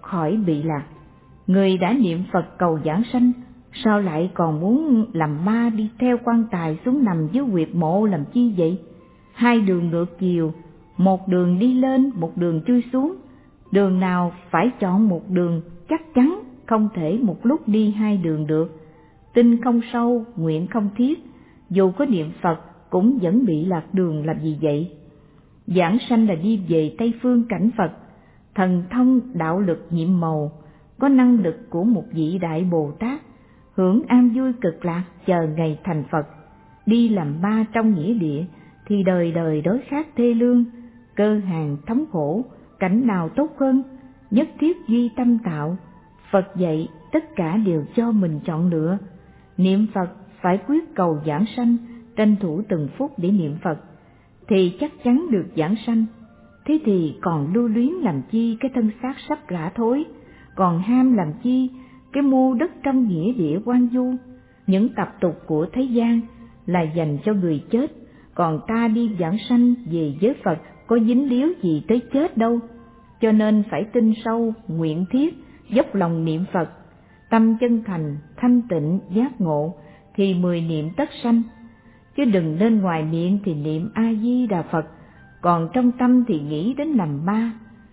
khỏi bị lạc. Người đã niệm Phật cầu giảng sanh, sao lại còn muốn làm ma đi theo quan tài xuống nằm dưới huyệt mộ làm chi vậy? Hai đường ngược chiều, một đường đi lên, một đường chui xuống. Đường nào phải chọn một đường, chắc chắn không thể một lúc đi hai đường được. Tin không sâu, nguyện không thiết, dù có niệm Phật cũng vẫn bị lạc đường làm gì vậy? Giảng sanh là đi về Tây phương cảnh Phật, thần thông đạo lực nhiệm màu, có năng lực của một vị Đại Bồ Tát, hưởng an vui cực lạc chờ ngày thành Phật. Đi làm ma trong nghĩa địa thì đời đời đối khác thê lương, cơ hàn thống khổ, cảnh nào tốt hơn? Nhất thiết duy tâm tạo. Phật dạy tất cả đều cho mình chọn lựa. Niệm Phật phải quyết cầu giảng sanh, tranh thủ từng phút để niệm Phật thì chắc chắn được giảng sanh. Thế thì còn lưu luyến làm chi cái thân xác sắp rã thối, còn ham làm chi cái mua đất trong nghĩa địa hoang vu? Những tập tục của thế gian là dành cho người chết, còn ta đi giảng sanh về với Phật có dính líu gì tới chết đâu. Cho nên phải tin sâu, nguyện thiết, dốc lòng niệm Phật, tâm chân thành, thanh tịnh, giác ngộ thì 10 niệm tất sanh. Chứ đừng nên ngoài miệng thì niệm A Di Đà Phật, còn trong tâm thì nghĩ đến làm ma.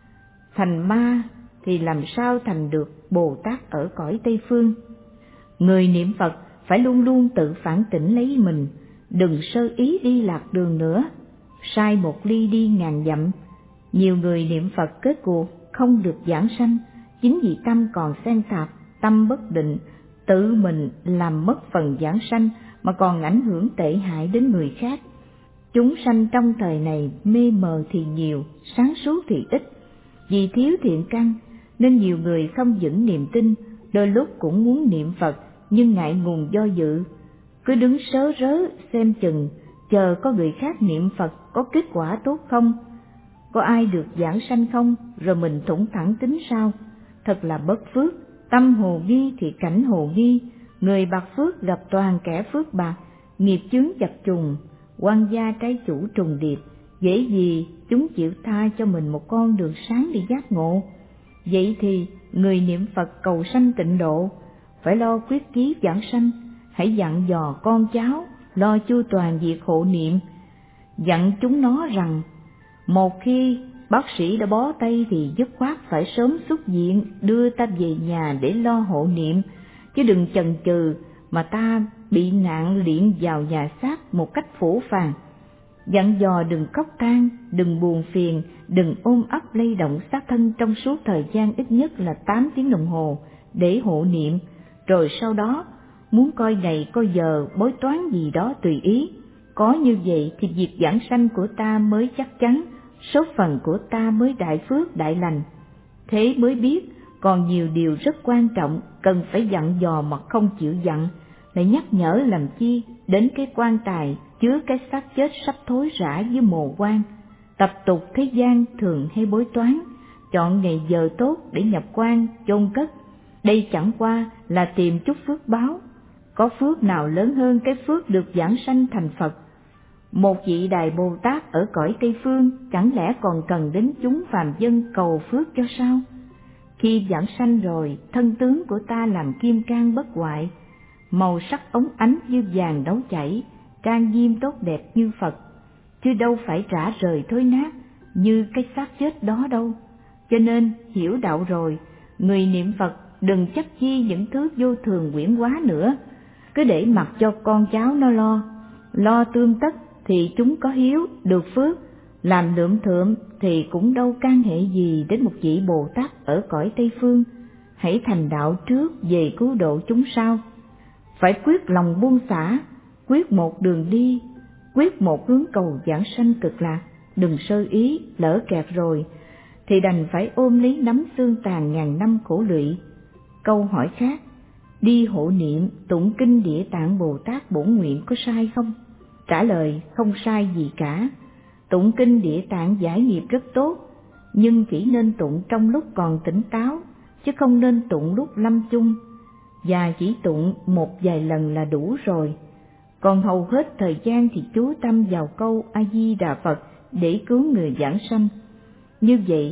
Thành ma thì làm sao thành được Bồ Tát ở cõi Tây phương? Người niệm Phật phải luôn luôn tự phản tỉnh lấy mình, đừng sơ ý đi lạc đường nữa. Sai một ly đi ngàn dặm. Nhiều người niệm Phật kết cuộc không được giảng sanh, chính vì tâm còn xen tạp, tâm bất định, tự mình làm mất phần giảng sanh mà còn ảnh hưởng tệ hại đến người khác. Chúng sanh trong thời này mê mờ thì nhiều, sáng suốt thì ít. Vì thiếu thiện căn nên nhiều người không vững niềm tin, đôi lúc cũng muốn niệm Phật nhưng ngại ngùng do dự, cứ đứng sớ rớ xem chừng, chờ có người khác niệm Phật có kết quả tốt không, có ai được giảng sanh không, rồi mình thủng thẳng tính sao. Thật là bất phước, tâm hồ nghi thì cảnh hồ nghi, người bạc phước gặp toàn kẻ phước bạc, nghiệp chướng chập trùng, oan gia trái chủ trùng điệp, dễ gì chúng chịu tha cho mình một con đường sáng đi giác ngộ. Vậy thì người niệm Phật cầu sanh tịnh độ phải lo quyết chí giảng sanh, hãy dặn dò con cháu lo chu toàn việc hộ niệm, dặn chúng nó rằng một khi bác sĩ đã bó tay thì dứt khoát phải sớm xuất viện đưa ta về nhà để lo hộ niệm, chứ đừng chần chừ mà ta bị nạn liện vào nhà xác một cách phũ phàng. Dặn dò đừng khóc than, đừng buồn phiền, đừng ôm ấp lay động xác thân trong suốt thời gian ít nhất là 8 tiếng đồng hồ để hộ niệm, rồi sau đó muốn coi ngày coi giờ bói toán gì đó tùy ý. Có như vậy thì việc giảng sanh của ta mới chắc chắn, số phận của ta mới đại phước đại lành. Thế mới biết còn nhiều điều rất quan trọng cần phải dặn dò mà không chịu dặn, lại nhắc nhở làm chi đến cái quan tài chứa cái xác chết sắp thối rã với mồ quan. Tập tục thế gian thường hay bói toán, chọn ngày giờ tốt để nhập quan chôn cất. Đây chẳng qua là tìm chút phước báo, có phước nào lớn hơn cái phước được giảng sanh thành Phật. Một vị Đại Bồ Tát ở cõi Tây phương chẳng lẽ còn cần đến chúng phàm dân cầu phước cho sao? Khi giảng sanh rồi, thân tướng của ta làm kim cang bất hoại, màu sắc óng ánh như vàng nấu chảy, trang nghiêm tốt đẹp như Phật, chứ đâu phải rã rời thối nát như cái xác chết đó đâu. Cho nên hiểu đạo rồi, người niệm Phật đừng chấp chi những thứ vô thường quyển hóa nữa, cứ để mặc cho con cháu nó lo tươm tất thì chúng có hiếu được phước, làm lượm thượm thì cũng đâu can hệ gì đến một vị Bồ Tát ở cõi Tây phương. Hãy thành đạo trước về cứu độ chúng sau. Phải quyết lòng buông xả, quyết một đường đi, quyết một hướng cầu giảng sanh cực lạc. Đừng sơ ý, lỡ kẹt rồi thì đành phải ôm lấy nắm xương tàn ngàn năm khổ lụy. Câu hỏi khác, đi hộ niệm tụng kinh Địa Tạng Bồ Tát bổn nguyện có sai không? Trả lời không sai gì cả. Tụng kinh Địa Tạng giải nghiệp rất tốt, nhưng chỉ nên tụng trong lúc còn tỉnh táo, chứ không nên tụng lúc lâm chung, và chỉ tụng một vài lần là đủ rồi. Còn hầu hết thời gian thì chú tâm vào câu A Di Đà Phật để cứu người giảng sanh. Như vậy, khi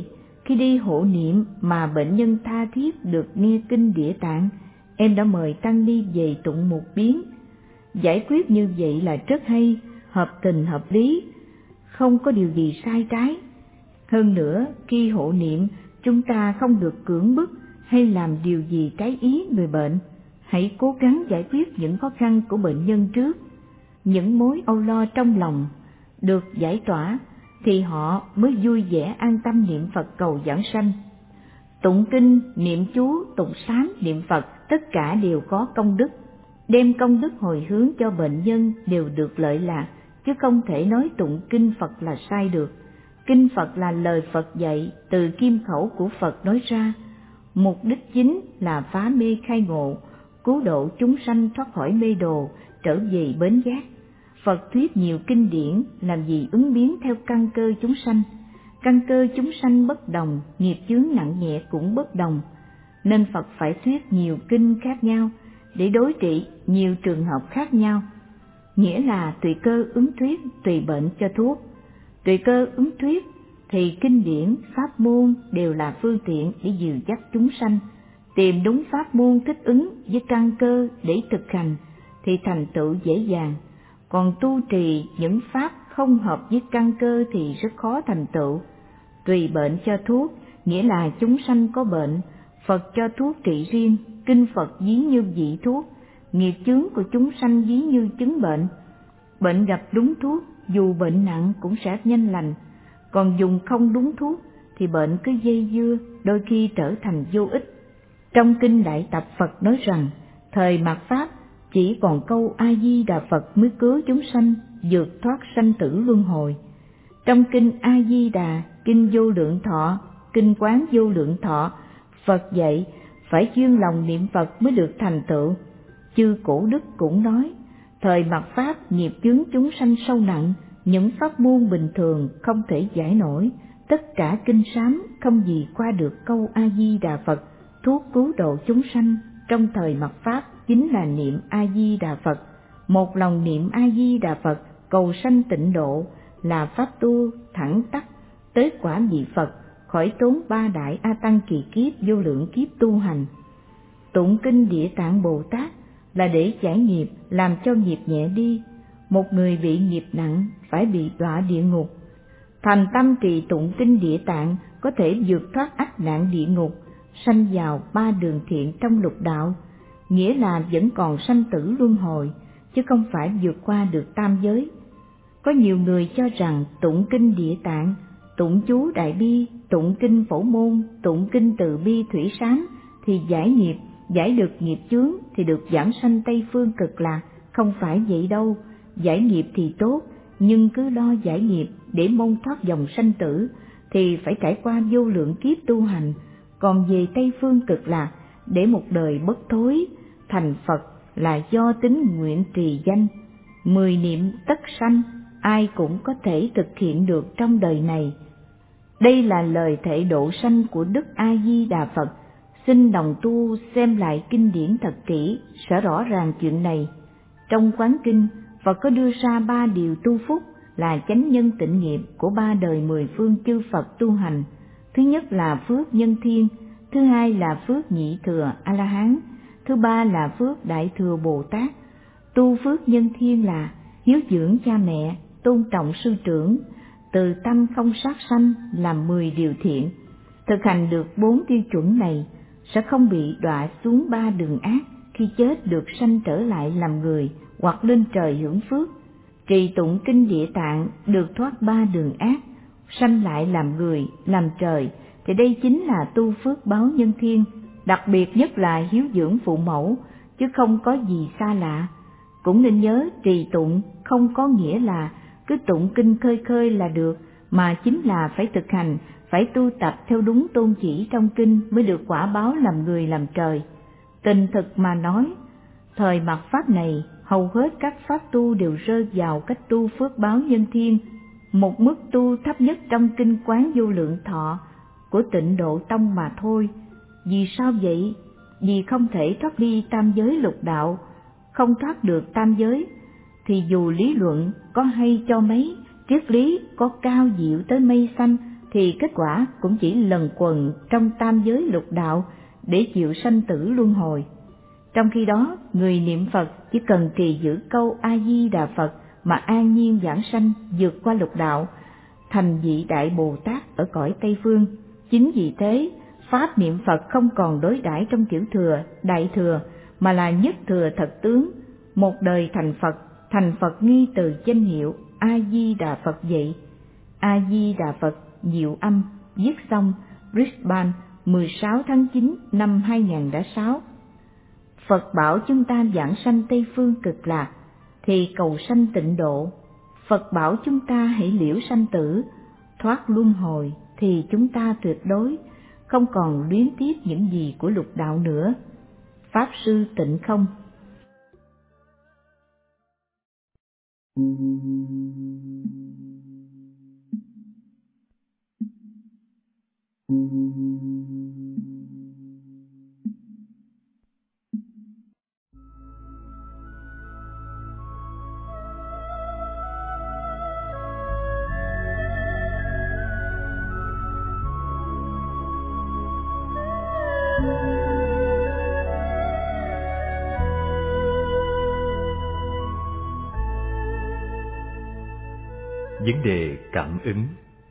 khi đi hộ niệm mà bệnh nhân tha thiết được nghe kinh Địa Tạng, em đã mời tăng ni về tụng một biến. Giải quyết như vậy là rất hay, hợp tình hợp lý, không có điều gì sai trái. Hơn nữa, khi hộ niệm, chúng ta không được cưỡng bức hay làm điều gì trái ý người bệnh. Hãy cố gắng giải quyết những khó khăn của bệnh nhân trước. Những mối âu lo trong lòng được giải tỏa thì họ mới vui vẻ an tâm niệm Phật cầu giảng sanh. Tụng kinh, niệm chú, tụng sám, niệm Phật tất cả đều có công đức. Đem công đức hồi hướng cho bệnh nhân đều được lợi lạc, chứ không thể nói tụng kinh Phật là sai được. Kinh Phật là lời Phật dạy từ kim khẩu của Phật nói ra. Mục đích chính là phá mê khai ngộ, cứu độ chúng sanh thoát khỏi mê đồ, trở về bến giác. Phật thuyết nhiều kinh điển làm gì ứng biến theo căn cơ chúng sanh. Căn cơ chúng sanh bất đồng, nghiệp chướng nặng nhẹ cũng bất đồng, nên Phật phải thuyết nhiều kinh khác nhau để đối trị nhiều trường hợp khác nhau. Nghĩa là tùy cơ ứng thuyết, tùy bệnh cho thuốc. Tùy cơ ứng thuyết thì kinh điển, pháp môn đều là phương tiện để dìu dắt chúng sanh. Tìm đúng pháp môn thích ứng với căn cơ để thực hành thì thành tựu dễ dàng. Còn tu trì những pháp không hợp với căn cơ thì rất khó thành tựu. Tùy bệnh cho thuốc, nghĩa là chúng sanh có bệnh, Phật cho thuốc trị riêng, kinh Phật ví như vị thuốc, nghiệp chướng của chúng sanh ví như chứng bệnh. Bệnh gặp đúng thuốc, dù bệnh nặng cũng sẽ nhanh lành, còn dùng không đúng thuốc thì bệnh cứ dây dưa, đôi khi trở thành vô ích. Trong kinh Đại Tập Phật nói rằng, thời mạt Pháp chỉ còn câu A Di Đà Phật mới cứu chúng sanh vượt thoát sanh tử luân hồi. Trong kinh A Di Đà, kinh Vô Lượng Thọ, kinh Quán Vô Lượng Thọ, Phật dạy phải chuyên lòng niệm Phật mới được thành tựu. Chư Cổ Đức cũng nói, thời mạt Pháp nghiệp chướng chúng sanh sâu nặng, những pháp môn bình thường không thể giải nổi, tất cả kinh sám không gì qua được câu A Di Đà Phật. Thuốc cứu độ chúng sanh trong thời mạt Pháp chính là niệm A Di Đà Phật. Một lòng niệm A Di Đà Phật cầu sanh tịnh độ là pháp tu thẳng tắc tới quả vị Phật, khỏi tốn ba đại a tăng kỳ kiếp vô lượng kiếp tu hành. Tụng kinh Địa Tạng Bồ Tát là để giải nghiệp, làm cho nghiệp nhẹ đi. Một người bị nghiệp nặng phải bị đọa địa ngục. Thành tâm trì tụng kinh Địa Tạng có thể vượt thoát ách nạn địa ngục, sanh vào ba đường thiện trong lục đạo, nghĩa là vẫn còn sanh tử luân hồi, chứ không phải vượt qua được tam giới. Có nhiều người cho rằng tụng kinh Địa Tạng, tụng chú Đại Bi, tụng kinh Phổ Môn, tụng kinh Từ Bi Thủy Sám thì giải nghiệp, giải được nghiệp chướng thì được giảng sanh Tây Phương Cực Lạc. Không phải vậy đâu. Giải nghiệp thì tốt, nhưng cứ lo giải nghiệp để mong thoát dòng sanh tử thì phải trải qua vô lượng kiếp tu hành. Còn về Tây Phương Cực Lạc để một đời bất thối thành Phật là do tín nguyện trì danh. 10 niệm tất sanh, ai cũng có thể thực hiện được trong đời này. Đây là lời thệ độ sanh của Đức A Di Đà Phật. Xin đồng tu xem lại kinh điển thật kỹ sẽ rõ ràng chuyện này. Trong Quán Kinh, Phật có đưa ra 3 điều tu phúc là chánh nhân tịnh nghiệp của 3 đời 10 phương chư Phật tu hành. Thứ nhất là phước nhân thiên, thứ hai là phước nhị thừa A-la-hán, thứ ba là phước đại thừa Bồ Tát. Tu phước nhân thiên là hiếu dưỡng cha mẹ, tôn trọng sư trưởng, từ tâm không sát sanh, làm 10 điều thiện. Thực hành được 4 tiêu chuẩn này sẽ không bị đọa xuống 3 đường ác, khi chết được sanh trở lại làm người hoặc lên trời hưởng phước. Trì tụng kinh Địa Tạng được thoát 3 đường ác, sanh lại làm người, làm trời, thì đây chính là tu phước báo nhân thiên. Đặc biệt nhất là hiếu dưỡng phụ mẫu, chứ không có gì xa lạ. Cũng nên nhớ trì tụng không có nghĩa là cứ tụng kinh khơi khơi là được, mà chính là phải thực hành, phải tu tập theo đúng tôn chỉ trong kinh mới được quả báo làm người làm trời. Tình thực mà nói, thời mạt Pháp này hầu hết các pháp tu đều rơi vào cách tu phước báo nhân thiên, một mức tu thấp nhất trong kinh Quán Vô Lượng Thọ của Tịnh Độ Tông mà thôi. Vì sao vậy? Vì không thể thoát đi tam giới lục đạo. Không thoát được tam giới thì dù lý luận có hay cho mấy, triết lý có cao diệu tới mây xanh thì kết quả cũng chỉ lần quần trong tam giới lục đạo để chịu sanh tử luân hồi. Trong khi đó, người niệm Phật chỉ cần trì giữ câu A Di Đà Phật mà an nhiên vãng sanh, vượt qua lục đạo, thành vị đại Bồ Tát ở cõi Tây Phương. Chính vì thế, pháp niệm Phật không còn đối đãi trong kiểu thừa, đại thừa, mà là nhất thừa thật tướng, một đời thành Phật nghi từ danh hiệu A Di Đà Phật vậy. A Di Đà Phật Diệu Âm, viết xong Brisbane 16 tháng 9 năm 2006. Phật bảo chúng ta vãng sanh Tây Phương Cực Lạc thì cầu sanh tịnh độ. Phật bảo chúng ta hãy liễu sanh tử, thoát luân hồi thì chúng ta tuyệt đối không còn luyến tiếc những gì của lục đạo nữa. Pháp Sư Tịnh Không. Vấn đề cảm ứng.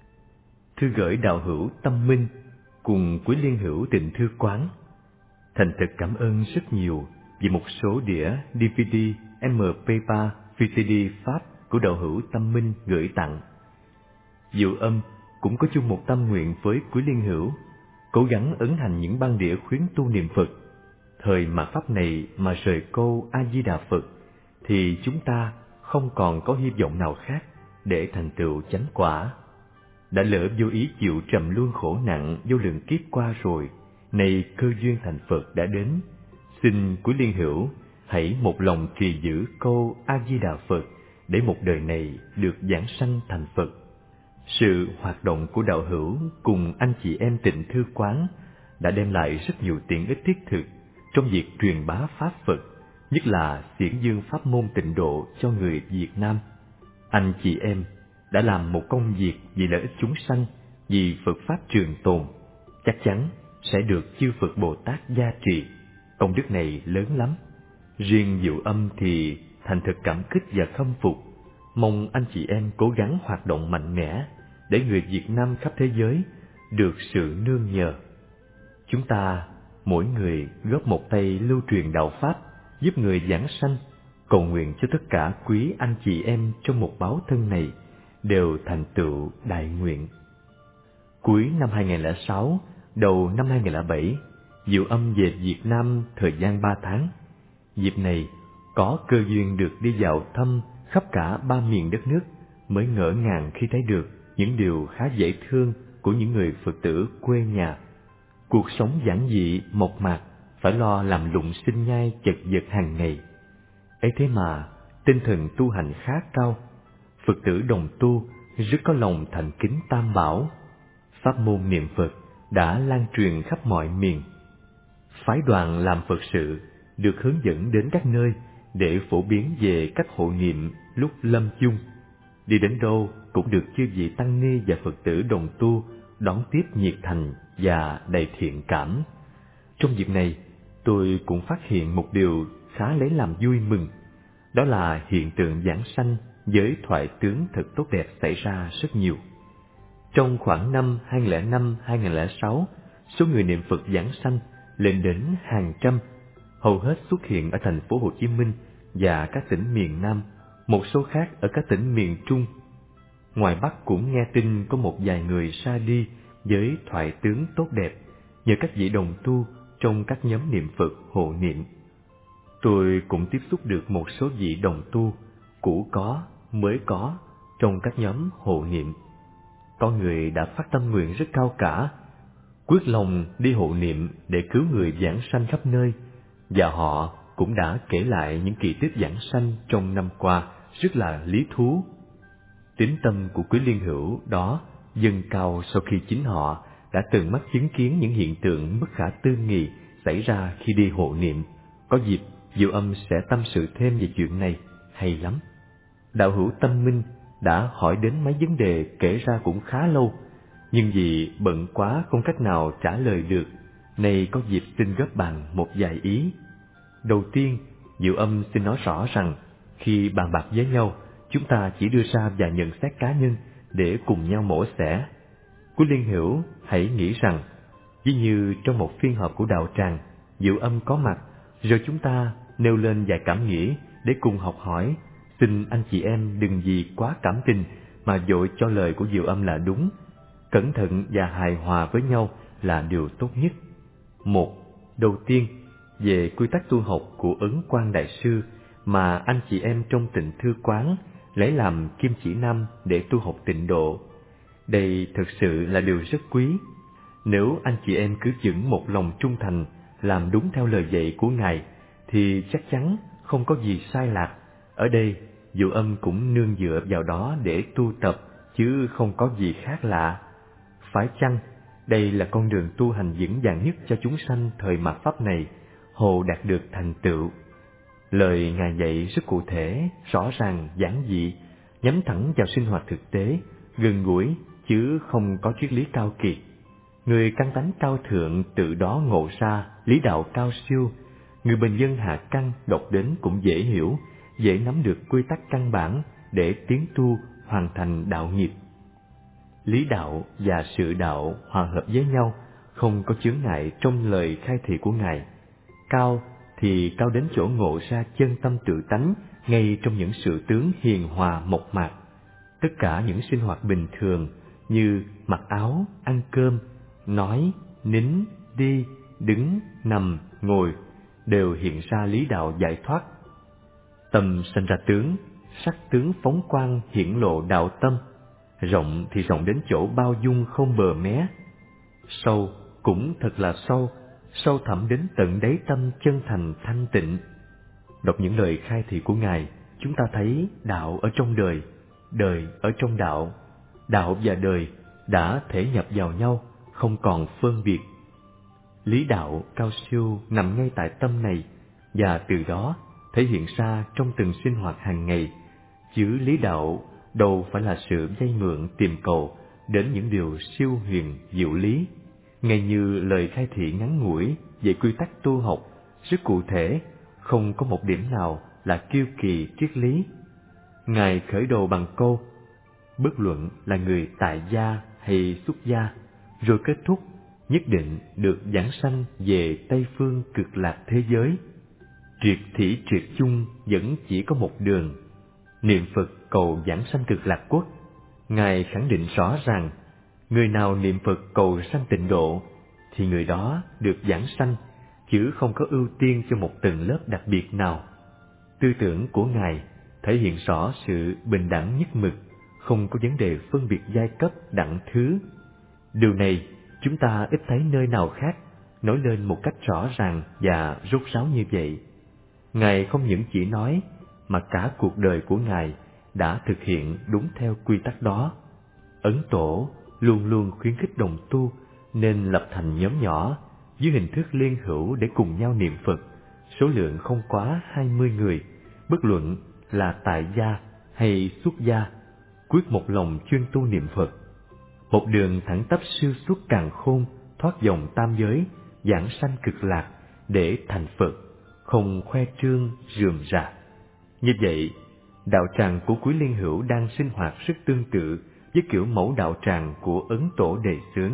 Thư gửi đạo hữu Tâm Minh cùng Quý Liên hữu Tịnh Thư Quán. Thành thật cảm ơn rất nhiều vì một số đĩa DVD, MP3, VCD Pháp của đạo hữu Tâm Minh gửi tặng. Diệu Âm cũng có chung một tâm nguyện với Quý Liên hữu, cố gắng ấn hành những băng đĩa khuyến tu niệm Phật. Thời mạt Pháp này mà rời câu A Di Đà Phật thì chúng ta không còn có hy vọng nào khác để thành tựu chánh quả. Đã lỡ vô ý chịu trầm luân khổ nặng vô lượng kiếp qua rồi, nay cơ duyên thành Phật đã đến. Xin Quý Liên hữu hãy một lòng trì giữ câu A Di Đà Phật để một đời này được giảng sanh thành Phật. Sự hoạt động của đạo hữu cùng anh chị em Tịnh Thư Quán đã đem lại rất nhiều tiện ích thiết thực trong việc truyền bá pháp Phật, nhất là xiển dương pháp môn tịnh độ cho người Việt Nam. Anh chị em đã làm một công việc vì lợi ích chúng sanh, vì Phật pháp trường tồn, chắc chắn sẽ được chư Phật Bồ Tát gia trì. Công đức này lớn lắm. Riêng Diệu Âm thì thành thực cảm kích và khâm phục, mong anh chị em cố gắng hoạt động mạnh mẽ để người Việt Nam khắp thế giới được sự nương nhờ. Chúng ta mỗi người góp một tay lưu truyền đạo pháp, giúp người giảng sanh, cầu nguyện cho tất cả quý anh chị em trong một báo thân này đều thành tựu đại nguyện. Cuối năm 2006, đầu năm 2007, Diệu Âm về Việt Nam thời gian 3 tháng. Dịp này, có cơ duyên được đi vào thăm khắp cả 3 miền đất nước, mới ngỡ ngàng khi thấy được những điều khá dễ thương của những người Phật tử quê nhà. Cuộc sống giản dị, mộc mạc, phải lo làm lụng sinh nhai chật vật hàng ngày. Ấy thế mà, tinh thần tu hành khá cao. Phật tử đồng tu rất có lòng thành kính Tam Bảo. Pháp môn niệm Phật đã lan truyền khắp mọi miền. Phái đoàn làm Phật sự được hướng dẫn đến các nơi để phổ biến về cách hộ niệm lúc lâm chung. Đi đến đâu cũng được chư vị tăng ni và Phật tử đồng tu đón tiếp nhiệt thành và đầy thiện cảm. Trong dịp này, tôi cũng phát hiện một điều khá lấy làm vui mừng, đó là hiện tượng giảng sanh với thoại tướng thật tốt đẹp xảy ra rất nhiều. Trong khoảng năm 2005-2006, số người niệm Phật giảng sanh lên đến hàng trăm, hầu hết xuất hiện ở thành phố Hồ Chí Minh và các tỉnh miền Nam, một số khác ở các tỉnh miền Trung. Ngoài Bắc cũng nghe tin có một vài người ra đi với thoại tướng tốt đẹp nhờ các vị đồng tu trong các nhóm niệm Phật hộ niệm. Tôi cũng tiếp xúc được một số vị đồng tu cũ có, mới có trong các nhóm hộ niệm. Có người đã phát tâm nguyện rất cao cả, quyết lòng đi hộ niệm để cứu người giảng sanh khắp nơi, và họ cũng đã kể lại những kỳ tích giảng sanh trong năm qua rất là lý thú. Tín tâm của Quý Liên hữu đó dâng cao sau khi chính họ đã từng mắt chứng kiến những hiện tượng bất khả tư nghị xảy ra khi đi hộ niệm. Có dịp Diệu Âm sẽ tâm sự thêm về chuyện này, hay lắm. Đạo hữu Tâm Minh đã hỏi đến mấy vấn đề kể ra cũng khá lâu. nhưng vì bận quá không cách nào trả lời được, nay có dịp xin góp bàn một vài ý. Đầu tiên, Diệu Âm xin nói rõ rằng khi bàn bạc với nhau, chúng ta chỉ đưa ra vài nhận xét cá nhân để cùng nhau mổ xẻ. Quý Liên Hữu hãy nghĩ rằng, ví như trong một phiên họp của đạo tràng, Diệu Âm có mặt, rồi chúng ta nêu lên vài cảm nghĩ để cùng học hỏi. Xin anh chị em đừng vì quá cảm tình mà vội cho lời của Diệu Âm là đúng. Cẩn thận và hài hòa với nhau là điều tốt nhất. Một, đầu tiên, về quy tắc tu học của Ấn Quang Đại Sư mà anh chị em trong Tịnh Thư Quán lấy làm kim chỉ nam để tu học tịnh độ. Đây thực sự là điều rất quý. Nếu anh chị em cứ vững một lòng trung thành, làm đúng theo lời dạy của Ngài, thì chắc chắn không có gì sai lạc. Ở đây, Diệu Âm cũng nương dựa vào đó để tu tập, chứ không có gì khác lạ. Phải chăng, đây là con đường tu hành vững vàng nhất cho chúng sanh thời mạt Pháp này, hồ đạt được thành tựu. Lời Ngài dạy rất cụ thể, rõ ràng, giản dị, nhắm thẳng vào sinh hoạt thực tế, gần gũi, chứ không có triết lý cao kiệt. Người căn tánh cao thượng tự đó ngộ ra lý đạo cao siêu, người bình dân hạ căn đọc đến cũng dễ hiểu, dễ nắm được quy tắc căn bản để tiến tu hoàn thành đạo nghiệp. Lý đạo và sự đạo hòa hợp với nhau, không có chướng ngại trong lời khai thị của Ngài. Cao thì cao đến chỗ ngộ ra chân tâm tự tánh ngay trong những sự tướng hiền hòa mộc mạc. Tất cả những sinh hoạt bình thường như mặc áo, ăn cơm, nói, nín, đi, đứng, nằm, ngồi đều hiện ra lý đạo giải thoát. Tâm sanh ra tướng, sắc tướng phóng quang hiển lộ đạo tâm. Rộng thì rộng đến chỗ bao dung không bờ mé. Sâu cũng thật là sâu, sâu thẳm đến tận đáy tâm chân thành thanh tịnh. Đọc những lời khai thị của Ngài, chúng ta thấy đạo ở trong đời, đời ở trong đạo, đạo và đời đã thể nhập vào nhau, không còn phân biệt. Lý đạo cao siêu nằm ngay tại tâm này, và từ đó thể hiện ra trong từng sinh hoạt hàng ngày. Chứ lý đạo đâu phải là sự vay mượn tìm cầu đến những điều siêu huyền diệu lý. Ngay như lời khai thị ngắn ngủi về quy tắc tu học, rất cụ thể, không có một điểm nào là kiêu kỳ triết lý. Ngài khởi đầu bằng câu, bất luận là người tại gia hay xuất gia, rồi kết thúc nhất định được giảng sanh về Tây phương cực lạc thế giới. Triệt thỉ triệt chung vẫn chỉ có một đường, niệm Phật cầu giảng sanh cực lạc quốc. Ngài khẳng định rõ ràng, người nào niệm Phật cầu sanh tịnh độ, thì người đó được giảng sanh, chứ không có ưu tiên cho một tầng lớp đặc biệt nào. Tư tưởng của Ngài thể hiện rõ sự bình đẳng nhất mực, không có vấn đề phân biệt giai cấp đẳng thứ. Điều này chúng ta ít thấy nơi nào khác nói lên một cách rõ ràng và rốt ráo như vậy. Ngài không những chỉ nói, mà cả cuộc đời của Ngài đã thực hiện đúng theo quy tắc đó. Ấn Tổ luôn luôn khuyến khích đồng tu nên lập thành nhóm nhỏ dưới hình thức liên hữu để cùng nhau niệm Phật, số lượng không quá 20 người, bất luận là tại gia hay xuất gia, quyết một lòng chuyên tu niệm Phật. Một đường thẳng tắp siêu xuất càn khôn, thoát dòng tam giới, giảng sanh cực lạc để thành Phật, không khoe trương rườm rà. Như vậy, đạo tràng của Quý Liên Hữu đang sinh hoạt rất tương tự với kiểu mẫu đạo tràng của Ấn Tổ đề xướng.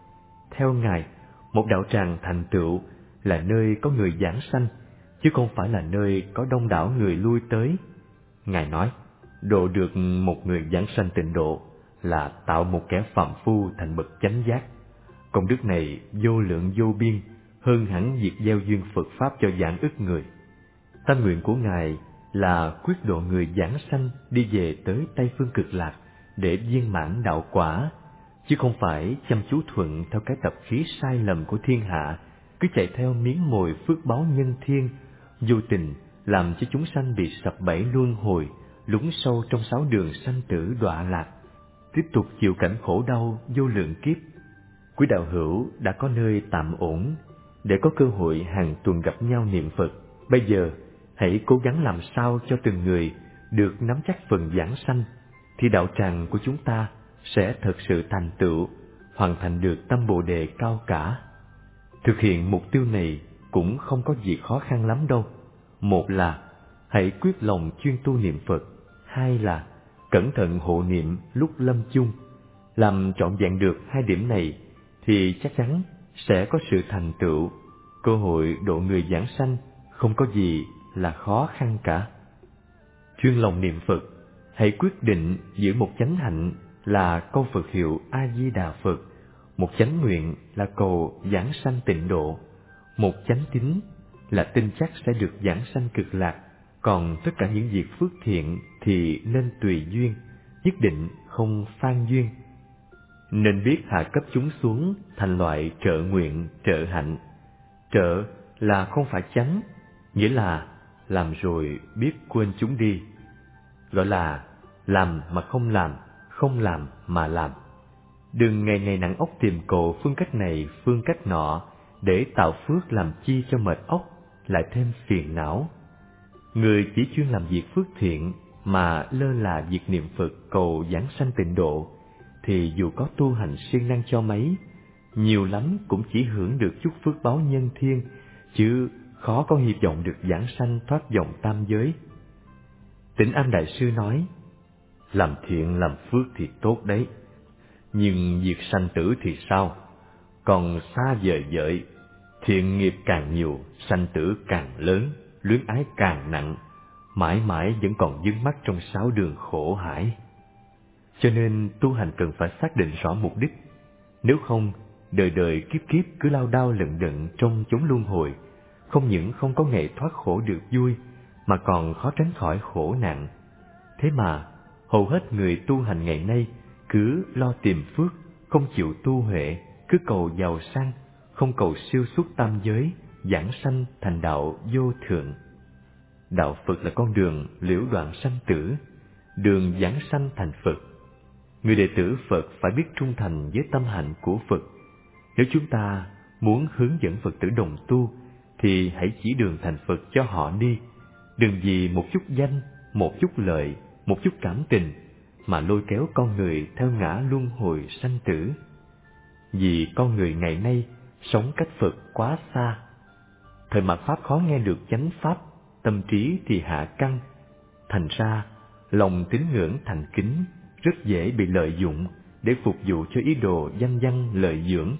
Theo Ngài, một đạo tràng thành tựu là nơi có người giảng sanh, chứ không phải là nơi có đông đảo người lui tới. Ngài nói, độ được một người giảng sanh tịnh độ là tạo một kẻ phàm phu thành bậc chánh giác. Công đức này vô lượng vô biên, hơn hẳn việc gieo duyên Phật Pháp cho vạn ức người. Tâm nguyện của Ngài là quyết độ người giảng sanh đi về tới Tây phương cực lạc để viên mãn đạo quả, chứ không phải chăm chú thuận theo cái tập khí sai lầm của thiên hạ, cứ chạy theo miếng mồi phước báo nhân thiên, vô tình làm cho chúng sanh bị sập bẫy luân hồi, lún sâu trong 6 đường sanh tử đọa lạc, tiếp tục chịu cảnh khổ đau vô lượng kiếp. Quý đạo hữu đã có nơi tạm ổn để có cơ hội hàng tuần gặp nhau niệm Phật. Bây giờ hãy cố gắng làm sao cho từng người được nắm chắc phần giảng sanh, thì đạo tràng của chúng ta sẽ thật sự thành tựu, hoàn thành được tâm Bồ đề cao cả. Thực hiện mục tiêu này cũng không có gì khó khăn lắm đâu. Một là hãy quyết lòng chuyên tu niệm Phật, hai là cẩn thận hộ niệm lúc lâm chung. Làm trọn vẹn được hai điểm này thì chắc chắn sẽ có sự thành tựu. Cơ hội độ người giảng sanh không có gì là khó khăn cả. Chuyên lòng niệm Phật, hãy quyết định giữ một chánh hạnh là câu Phật hiệu A Di Đà Phật, một chánh nguyện là cầu giảng sanh tịnh độ, một chánh tín là tin chắc sẽ được giảng sanh cực lạc. Còn tất cả những việc phước thiện thì nên tùy duyên, nhất định không phan duyên. Nên biết hạ cấp chúng xuống thành loại trợ nguyện, trợ hạnh. Trợ là không phải chánh, nghĩa là làm rồi biết quên chúng đi. Gọi là làm mà không làm, không làm mà làm. Đừng ngày ngày nặng óc tìm cộ phương cách này, phương cách nọ, để tạo phước làm chi cho mệt óc, lại thêm phiền não. Người chỉ chuyên làm việc phước thiện mà lơ là việc niệm Phật cầu giảng sanh tịnh độ, thì dù có tu hành siêng năng cho mấy, nhiều lắm cũng chỉ hưởng được chút phước báo nhân thiên, chứ khó có hy vọng được giảng sanh thoát vòng tam giới. Tĩnh Am Đại Sư nói, làm thiện làm phước thì tốt đấy, nhưng việc sanh tử thì sao? Còn xa vời vợi, thiện nghiệp càng nhiều, sanh tử càng lớn, luyến ái càng nặng, mãi mãi vẫn còn vướng mắc trong sáu đường khổ hải. Cho nên tu hành cần phải xác định rõ mục đích, nếu không đời đời kiếp kiếp cứ lao đao lận đận trong chốn luân hồi, không những không có ngày thoát khổ được vui, mà còn khó tránh khỏi khổ nạn. Thế mà hầu hết người tu hành ngày nay cứ lo tìm phước, không chịu tu huệ, cứ cầu giàu sang, không cầu siêu xuất tam giới, giảng sanh thành đạo vô thượng. Đạo Phật là con đường liễu đoạn sanh tử, đường giảng sanh thành Phật. Người đệ tử Phật phải biết trung thành với tâm hạnh của Phật. Nếu chúng ta muốn hướng dẫn Phật tử đồng tu, thì hãy chỉ đường thành Phật cho họ đi. Đừng vì một chút danh, một chút lợi, một chút cảm tình mà lôi kéo con người theo ngã luân hồi sanh tử. Vì con người ngày nay sống cách Phật quá xa, thời mạt Pháp khó nghe được chánh Pháp, tâm trí thì hạ căng. Thành ra, lòng tín ngưỡng thành kính rất dễ bị lợi dụng để phục vụ cho ý đồ danh văn lợi dưỡng.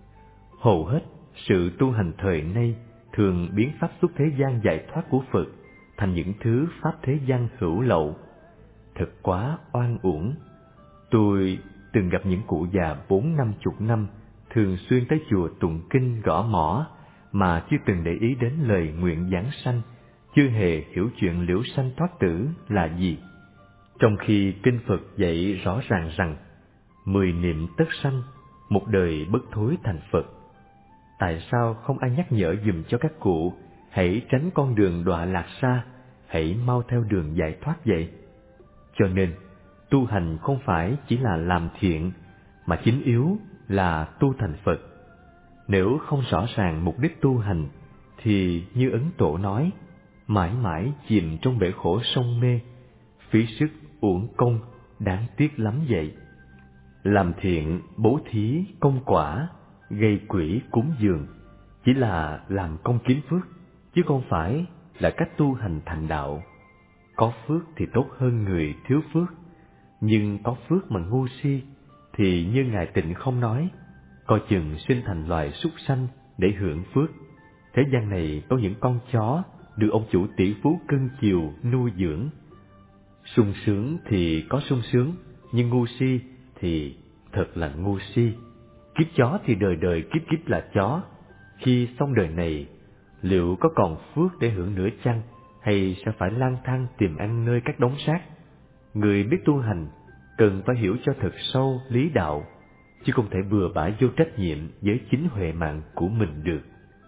Hầu hết sự tu hành thời nay thường biến pháp xuất thế gian giải thoát của Phật thành những thứ pháp thế gian hữu lậu. Thật quá oan uổng. Tôi từng gặp những cụ già 40-50 năm thường xuyên tới chùa tụng kinh gõ mõ mà chưa từng để ý đến lời nguyện giảng sanh, chưa hề hiểu chuyện liễu sanh thoát tử là gì. Trong khi kinh Phật dạy rõ ràng rằng 10 niệm tất sanh, một đời bất thối thành Phật. Tại sao không ai nhắc nhở dùm cho các cụ hãy tránh con đường đọa lạc xa, hãy mau theo đường giải thoát vậy? Cho nên, tu hành không phải chỉ là làm thiện, mà chính yếu là tu thành Phật. Nếu không rõ ràng mục đích tu hành, thì như Ấn Tổ nói, mãi mãi chìm trong bể khổ sông mê, phí sức uổng công, đáng tiếc lắm vậy. Làm thiện, bố thí, công quả, gây quỹ cúng dường, chỉ là làm công kiếm phước, chứ không phải là cách tu hành thành đạo. Có phước thì tốt hơn người thiếu phước, nhưng có phước mà ngu si thì như Ngài Tịnh không nói, coi chừng sinh thành loài súc sanh để hưởng phước. Thế gian này có những con chó được ông chủ tỷ phú cưng chiều nuôi dưỡng. Sung sướng thì có sung sướng, nhưng ngu si thì thật là ngu si. Kiếp chó thì đời đời kiếp kiếp là chó. Khi xong đời này, liệu có còn phước để hưởng nữa chăng, hay sẽ phải lang thang tìm ăn nơi các đống xác? Người biết tu hành cần phải hiểu cho thật sâu lý đạo, chứ không thể bừa bãi vô trách nhiệm với chính huệ mạng của mình được.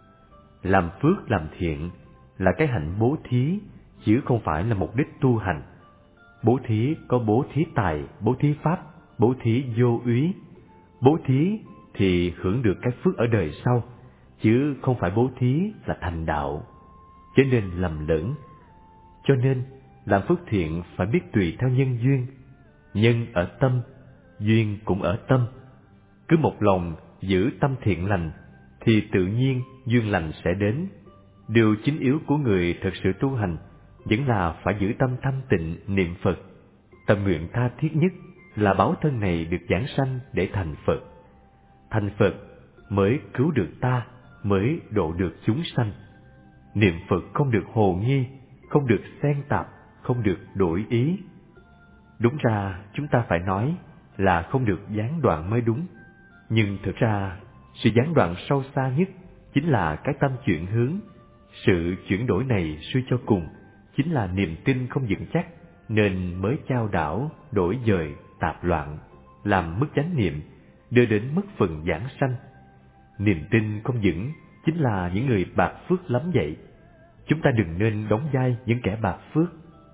Làm phước làm thiện là cái hạnh bố thí, chứ không phải là mục đích tu hành. Bố thí có bố thí tài, bố thí pháp, bố thí vô úy. Bố thí thì hưởng được cái phước ở đời sau, chứ không phải bố thí là thành đạo. Cho nên lầm lẫn. Cho nên làm phước thiện phải biết tùy theo nhân duyên. Nhân ở tâm, duyên cũng ở tâm. cứ một lòng giữ tâm thiện lành, thì tự nhiên duyên lành sẽ đến. Điều chính yếu của người thực sự tu hành vẫn là phải giữ tâm thanh tịnh niệm Phật. Tâm nguyện tha thiết nhất là báo thân này được giảng sanh để thành Phật. Thành Phật mới cứu được ta, mới độ được chúng sanh. Niệm Phật không được hồ nghi, không được xen tạp, không được đổi ý. Đúng ra chúng ta phải nói là không được gián đoạn mới đúng. Nhưng thực ra sự gián đoạn sâu xa nhất chính là cái tâm chuyển hướng. Sự chuyển đổi này suy cho cùng chính là niềm tin không vững chắc, nên mới chao đảo, đổi dời, tạp loạn, làm mất chánh niệm, đưa đến mất phần giảng sanh. Niềm tin không vững chính là những người bạc phước lắm vậy. Chúng ta đừng nên đóng vai những kẻ bạc phước.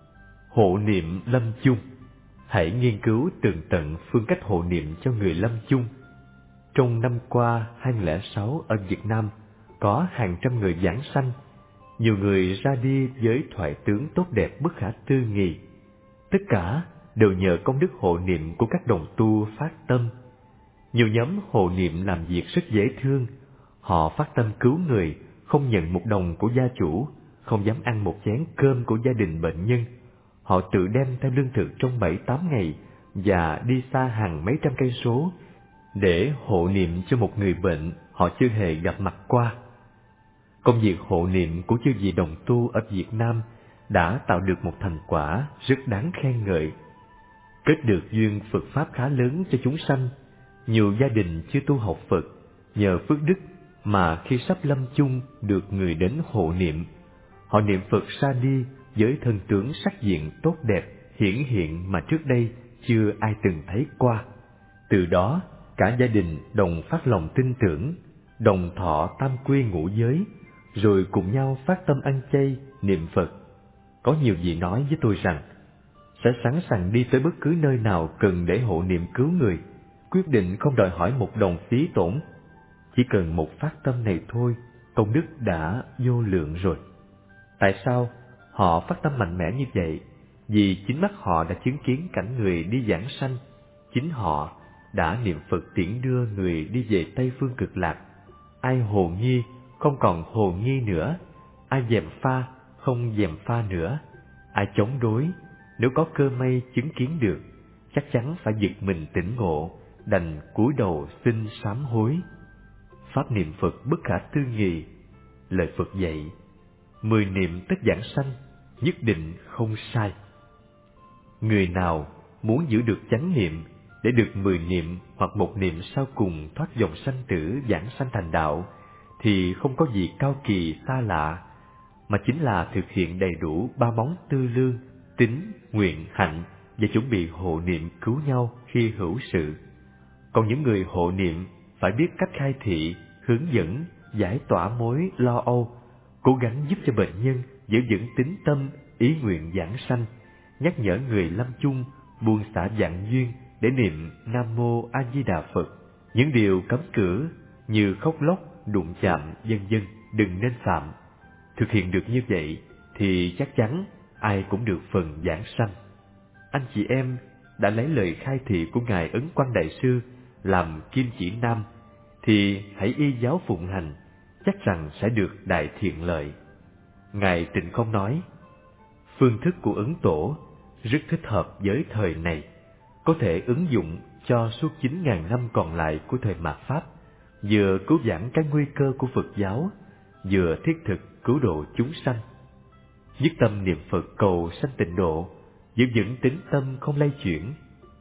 Hộ niệm lâm chung. Hãy nghiên cứu tường tận phương cách hộ niệm cho người lâm chung. Trong năm qua 2006 ở Việt Nam, có hàng trăm người giảng sanh, nhiều người ra đi với thoại tướng tốt đẹp bất khả tư nghị. Tất cả đều nhờ công đức hộ niệm của các đồng tu phát tâm. Nhiều nhóm hộ niệm làm việc rất dễ thương. Họ phát tâm cứu người, không nhận một đồng của gia chủ, không dám ăn một chén cơm của gia đình bệnh nhân. Họ tự đem theo lương thực trong 7-8 ngày và đi xa hàng mấy trăm cây số để hộ niệm cho một người bệnh họ chưa hề gặp mặt qua. Công việc hộ niệm của chư vị đồng tu ở Việt Nam đã tạo được một thành quả rất đáng khen ngợi. Kết được duyên Phật Pháp khá lớn cho chúng sanh. Nhiều gia đình chưa tu học Phật, nhờ phước đức mà khi sắp lâm chung được người đến hộ niệm. Họ niệm Phật ra đi với thân tướng sắc diện tốt đẹp, hiển hiện mà trước đây chưa ai từng thấy qua. Từ đó, cả gia đình đồng phát lòng tin tưởng, đồng thọ tam quy ngũ giới, rồi cùng nhau phát tâm ăn chay, niệm Phật. Có nhiều vị nói với tôi rằng, sẽ sẵn sàng đi tới bất cứ nơi nào cần để hộ niệm cứu người, quyết định không đòi hỏi một đồng phí tổn. Chỉ cần một phát tâm này thôi, công đức đã vô lượng rồi. Tại sao họ phát tâm mạnh mẽ như vậy? Vì chính mắt họ đã chứng kiến cảnh người đi giảng sanh, chính họ đã niệm Phật tiễn đưa người đi về Tây Phương Cực Lạc. Ai hồ nghi không còn hồ nghi nữa, ai gièm pha không gièm pha nữa, ai chống đối nếu có cơ may chứng kiến được, chắc chắn phải giật mình tỉnh ngộ, đành cúi đầu xin sám hối. Pháp niệm Phật bất khả tư nghị. Lời Phật dạy, 10 niệm tất giảng sanh, nhất định không sai. Người nào muốn giữ được chánh niệm để được 10 niệm hoặc một niệm sau cùng thoát dòng sanh tử giảng sanh thành đạo, thì không có gì cao kỳ xa lạ, mà chính là thực hiện đầy đủ 3 món tư lương, tín, nguyện, hạnh và chuẩn bị hộ niệm cứu nhau khi hữu sự. Còn những người hộ niệm phải biết cách khai thị, hướng dẫn, giải tỏa mối lo âu, cố gắng giúp cho bệnh nhân giữ vững tín tâm, ý nguyện giảng sanh, nhắc nhở người lâm chung buông xả vạn duyên để niệm Nam Mô A Di Đà Phật. Những điều cấm cử như khóc lóc, đụng chạm, vân vân đừng nên phạm. Thực hiện được như vậy thì chắc chắn ai cũng được phần giảng sanh. Anh chị em đã lấy lời khai thị của Ngài Ấn Quang Đại Sư làm kim chỉ nam, thì hãy y giáo phụng hành, chắc rằng sẽ được đại thiện lợi. Ngài Tịnh Không nói, phương thức của Ấn Tổ rất thích hợp với thời này, có thể ứng dụng cho suốt 9.000 năm còn lại của thời mạt Pháp, vừa cứu vãn cái nguy cơ của Phật giáo, vừa thiết thực cứu độ chúng sanh. Nhất tâm niệm Phật cầu sanh tịnh độ, giữ vững tín tâm không lay chuyển.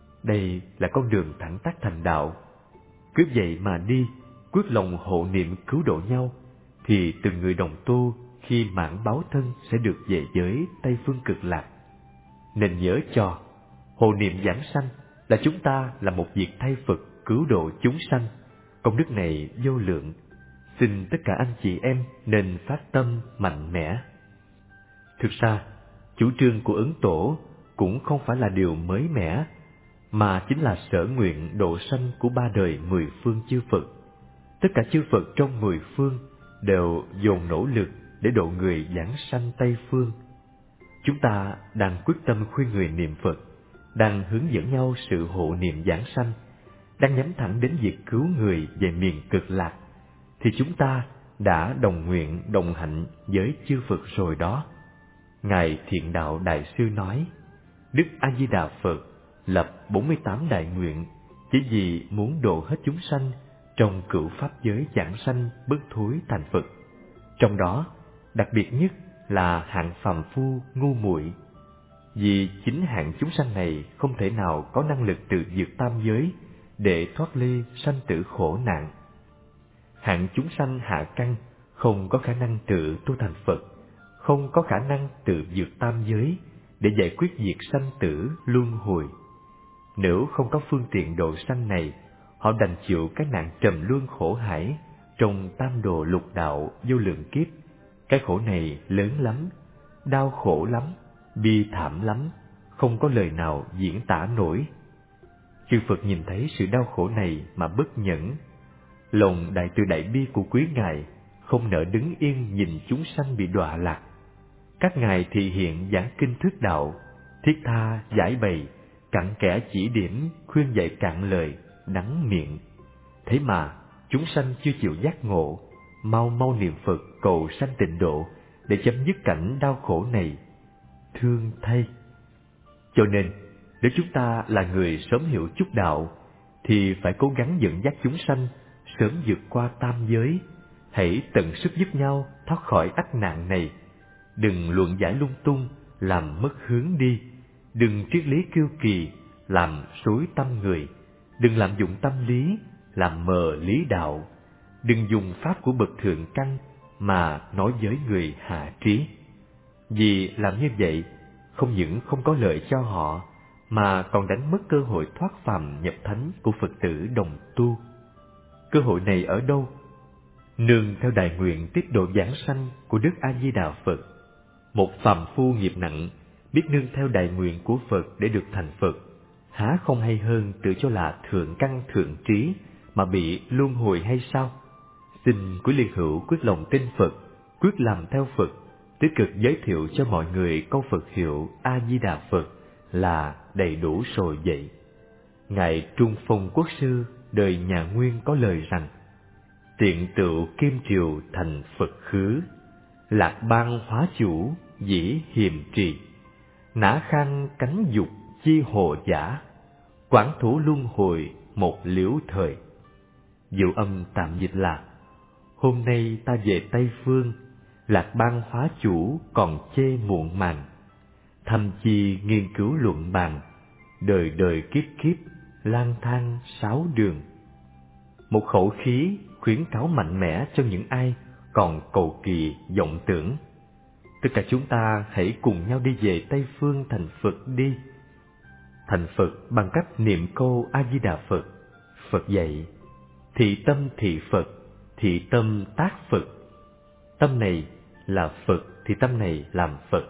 Đây là con đường thẳng tắp thành đạo. Cứ vậy mà đi, quyết lòng hộ niệm cứu độ nhau, thì từng người đồng tu khi mãn báo thân sẽ được về giới Tây Phương Cực Lạc. Nên nhớ cho, hộ niệm giảng sanh là chúng ta làm một việc thay Phật cứu độ chúng sanh. Công đức này vô lượng. Xin tất cả anh chị em nên phát tâm mạnh mẽ. Thực ra, chủ trương của Ấn Tổ cũng không phải là điều mới mẻ, mà chính là sở nguyện độ sanh của 3 đời 10 phương chư Phật. Tất cả chư Phật trong 10 phương đều dồn nỗ lực để độ người giảng sanh Tây Phương. Chúng ta đang quyết tâm khuyên người niệm Phật, đang hướng dẫn nhau sự hộ niệm giảng sanh, đang nhắm thẳng đến việc cứu người về miền cực lạc, thì chúng ta đã đồng nguyện đồng hạnh với chư Phật rồi đó. Ngài Thiện Đạo Đại Sư nói, Đức A Di Đà Phật lập 48 đại nguyện chỉ vì muốn độ hết chúng sanh trong cửu pháp giới giảng sanh bất thối thành Phật. Trong đó, đặc biệt nhất là hạng phàm phu ngu muội, vì chính hạng chúng sanh này không thể nào có năng lực tự vượt tam giới để thoát ly sanh tử khổ nạn. Hạng chúng sanh hạ căn không có khả năng tự tu thành Phật, không có khả năng tự vượt tam giới để giải quyết việc sanh tử luân hồi. Nếu không có phương tiện độ sanh này, họ đành chịu cái nạn trầm luân khổ hải trong tam đồ lục đạo vô lượng kiếp. Cái khổ này lớn lắm, đau khổ lắm, bi thảm lắm, không có lời nào diễn tả nổi. Chư Phật nhìn thấy sự đau khổ này mà bất nhẫn. Lòng đại từ đại bi của quý ngài không nỡ đứng yên nhìn chúng sanh bị đọa lạc. Các ngài thị hiện giảng kinh thuyết đạo, thiết tha giải bày, cặn kẽ chỉ điểm, khuyên dạy cạn lời, đắng miệng. Thế mà chúng sanh chưa chịu giác ngộ, mau mau niệm Phật cầu sanh tịnh độ để chấm dứt cảnh đau khổ này. Thương thay! Cho nên, nếu chúng ta là người sớm hiểu chút đạo, thì phải cố gắng dẫn dắt chúng sanh sớm vượt qua tam giới. Hãy tận sức giúp nhau thoát khỏi ách nạn này. Đừng luận giải lung tung, làm mất hướng đi. Đừng triết lý kiêu kỳ, làm xối tâm người. Đừng lạm dụng tâm lý, làm mờ lý đạo. Đừng dùng pháp của bậc thượng căn mà nói với người hạ trí. Vì làm như vậy, không những không có lợi cho họ, mà còn đánh mất cơ hội thoát phàm nhập thánh của Phật tử đồng tu. Cơ hội này ở đâu? Nương theo đại nguyện tiếp độ giảng sanh của Đức A Di Đà Phật. Một phàm phu nghiệp nặng biết nương theo đại nguyện của Phật để được thành Phật, há không hay hơn tự cho là thượng căn thượng trí mà bị luân hồi hay sao? Xin quý liên hữu quyết lòng tin Phật, quyết làm theo Phật, tích cực giới thiệu cho mọi người câu Phật hiệu A Di Đà Phật là đầy đủ rồi vậy. Ngài Trung Phong Quốc sư đời nhà Nguyên có lời rằng: tiện tựu kim triều thành Phật khứ, lạc bang hóa chủ dĩ hiềm trì, nã khang cánh dục chi hồ giả, quảng thủ luân hồi một liễu thời. Diệu âm tạm dịch là: hôm nay ta về Tây Phương, lạc bang hóa chủ còn chê muộn màng, thâm chi nghiên cứu luận bàn, đời đời kiếp kiếp lang thang sáu đường. Một khẩu khí khuyến cáo mạnh mẽ cho những ai còn cầu kỳ vọng tưởng. Tất cả chúng ta hãy cùng nhau đi về Tây Phương thành Phật đi. Thành Phật bằng cách niệm câu A Di Đà Phật. Phật dạy: thị tâm thị Phật, thị tâm tác Phật. Tâm này là Phật thì tâm này làm Phật.